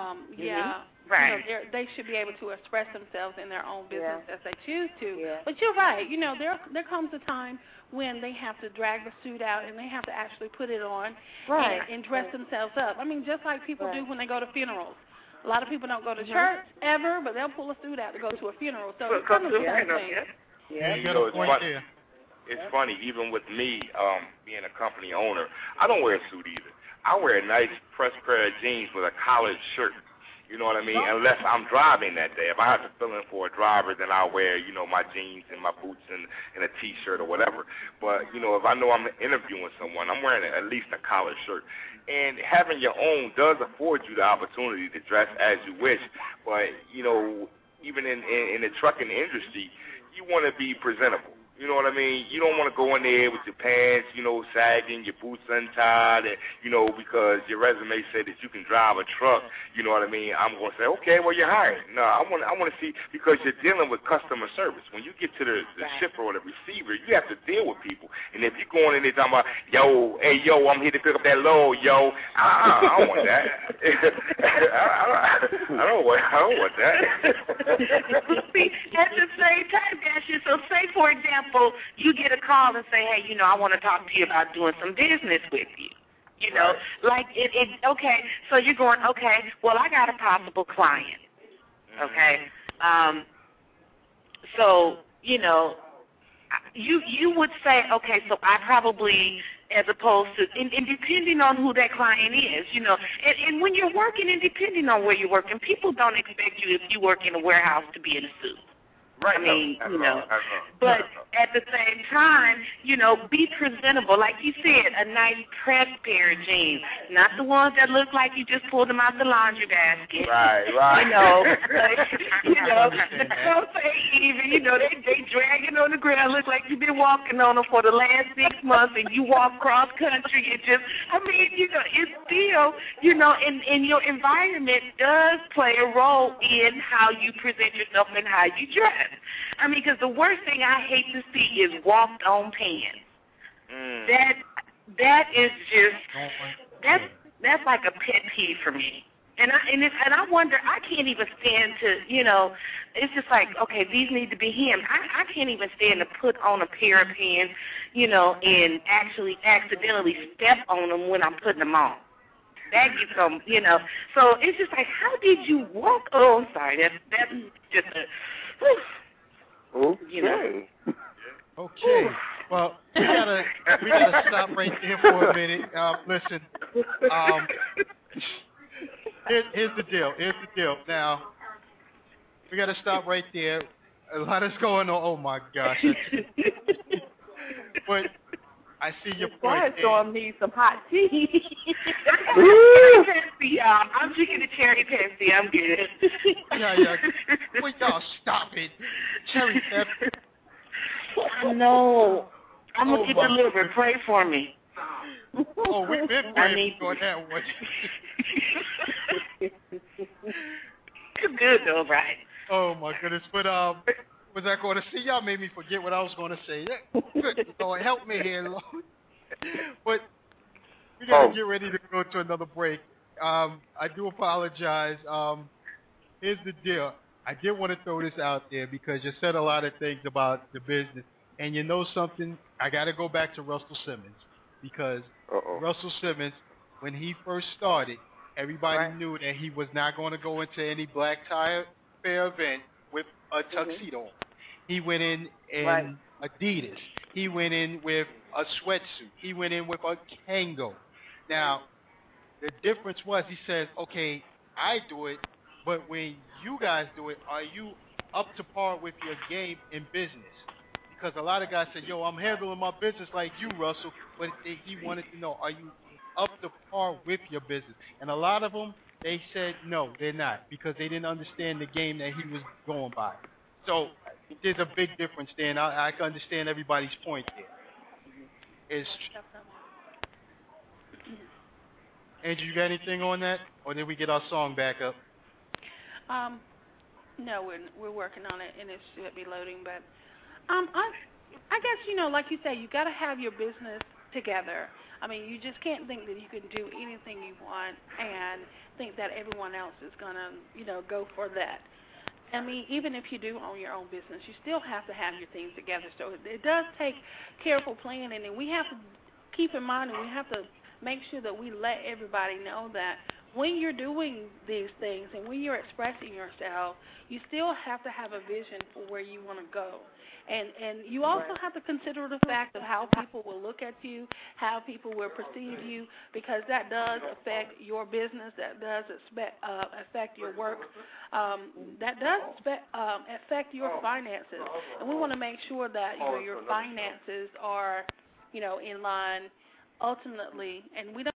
Speaker 10: they should be able to express themselves in their own business as they choose to. Yeah. But you're right. There comes a time when they have to drag the suit out and they have to actually put it on and dress themselves up. I mean, just like people do when they go to funerals. A lot of people don't go to church ever, but they'll pull a suit out to go to a funeral. So it's kind of the same thing.
Speaker 9: Yeah, you got a point there.
Speaker 12: It's funny, even with me being a company owner, I don't wear a suit either. I wear a nice pressed pair of jeans with a collared shirt. You know what I mean? Unless I'm driving that day. If I have to fill in for a driver, then I'll wear, my jeans and my boots and a T-shirt or whatever. But, if I know I'm interviewing someone, I'm wearing at least a collared shirt. And having your own does afford you the opportunity to dress as you wish. But, even in the trucking industry, you want to be presentable. You know what I mean? You don't want to go in there with your pants, sagging, your boots untied, and, because your resume said that you can drive a truck, you know what I mean? I'm going to say, okay, well, you're hired. No, I want to see, because you're dealing with customer service. When you get to the shipper or the receiver, you have to deal with people. And if you're going in there talking about, I'm here to pick up that load, I don't want that. I don't want that.
Speaker 13: See, at the same time, Dashie, so say, for example, you get a call and say, hey, I want to talk to you about doing some business with you. Okay, so you're going, okay, well, I got a possible client, okay? So, you would say, okay, so I probably, as opposed to, and depending on who that client is, and when you're working and depending on where you're working, people don't expect you, if you work in a warehouse, to be in a suit.
Speaker 12: Right.
Speaker 13: I mean, but at the same time, be presentable. Like you said, a nice pressed pair of jeans, not the ones that look like you just pulled them out the laundry basket.
Speaker 12: Right.
Speaker 13: Don't say even, they dragging on the ground, look like you've been walking on them for the last 6 months, and you walk cross country and just, it's still, and your environment does play a role in how you present yourself and how you dress. Because the worst thing I hate to see is walked on pants. That is just, that's like a pet peeve for me. And I wonder, I can't even stand to, it's just like, okay, these need to be hemmed. I can't even stand to put on a pair of pants, and actually accidentally step on them when I'm putting them on. That gets them, So it's just like, how did you walk? Oh, I'm sorry. That's just a,
Speaker 2: Okay.
Speaker 9: Okay. Well, we gotta stop right there for a minute. Listen, here's the deal. Now, we gotta stop right there. A lot is going on. Oh my gosh. But I see your point.
Speaker 11: Quiet Storm needs some hot tea.
Speaker 13: I'm drinking the cherry Pepsi. I'm good.
Speaker 9: Yeah. Well, y'all stop it. Cherry Pepsi.
Speaker 13: I know. I'm going to get delivered. Pray for me.
Speaker 9: Oh, we've been praying for that one.
Speaker 13: It's good, though, right?
Speaker 9: Oh, my goodness. But, was I going to see? Y'all made me forget what I was going to say. Good Lord, help me here, Lord. But we got to get ready to go to another break. I do apologize. Here's the deal. I did want to throw this out there because you said a lot of things about the business. And you know something? I got to go back to Russell Simmons because Russell Simmons, when he first started, everybody knew that he was not going to go into any black tie fair event with a tuxedo on. He went in Adidas. He went in with a sweatsuit. He went in with a Kango. Now, the difference was he says, okay, I do it, but when you guys do it, are you up to par with your game in business? Because a lot of guys say, yo, I'm handling my business like you, Russell, but he wanted to know, are you up to par with your business? And a lot of them, they said, no, they're not, because they didn't understand the game that he was going by. So there's a big difference there, and I can understand everybody's point there. Andrew, you got anything on that, or did we get our song back up?
Speaker 10: No, we're working on it, and it should be loading. But I guess, like you say, you got to have your business together. I mean, you just can't think that you can do anything you want and think that everyone else is going to, go for that. I mean, even if you do own your own business, you still have to have your things together. So it does take careful planning, and we have to keep in mind, and we have to make sure that we let everybody know that when you're doing these things and when you're expressing yourself, you still have to have a vision for where you want to go. And you also have to consider the fact of how people will look at you, how people will perceive you, because that does affect your business, that does affect your work, that does affect your finances. And we want to make sure that your finances are, in line ultimately, and we don't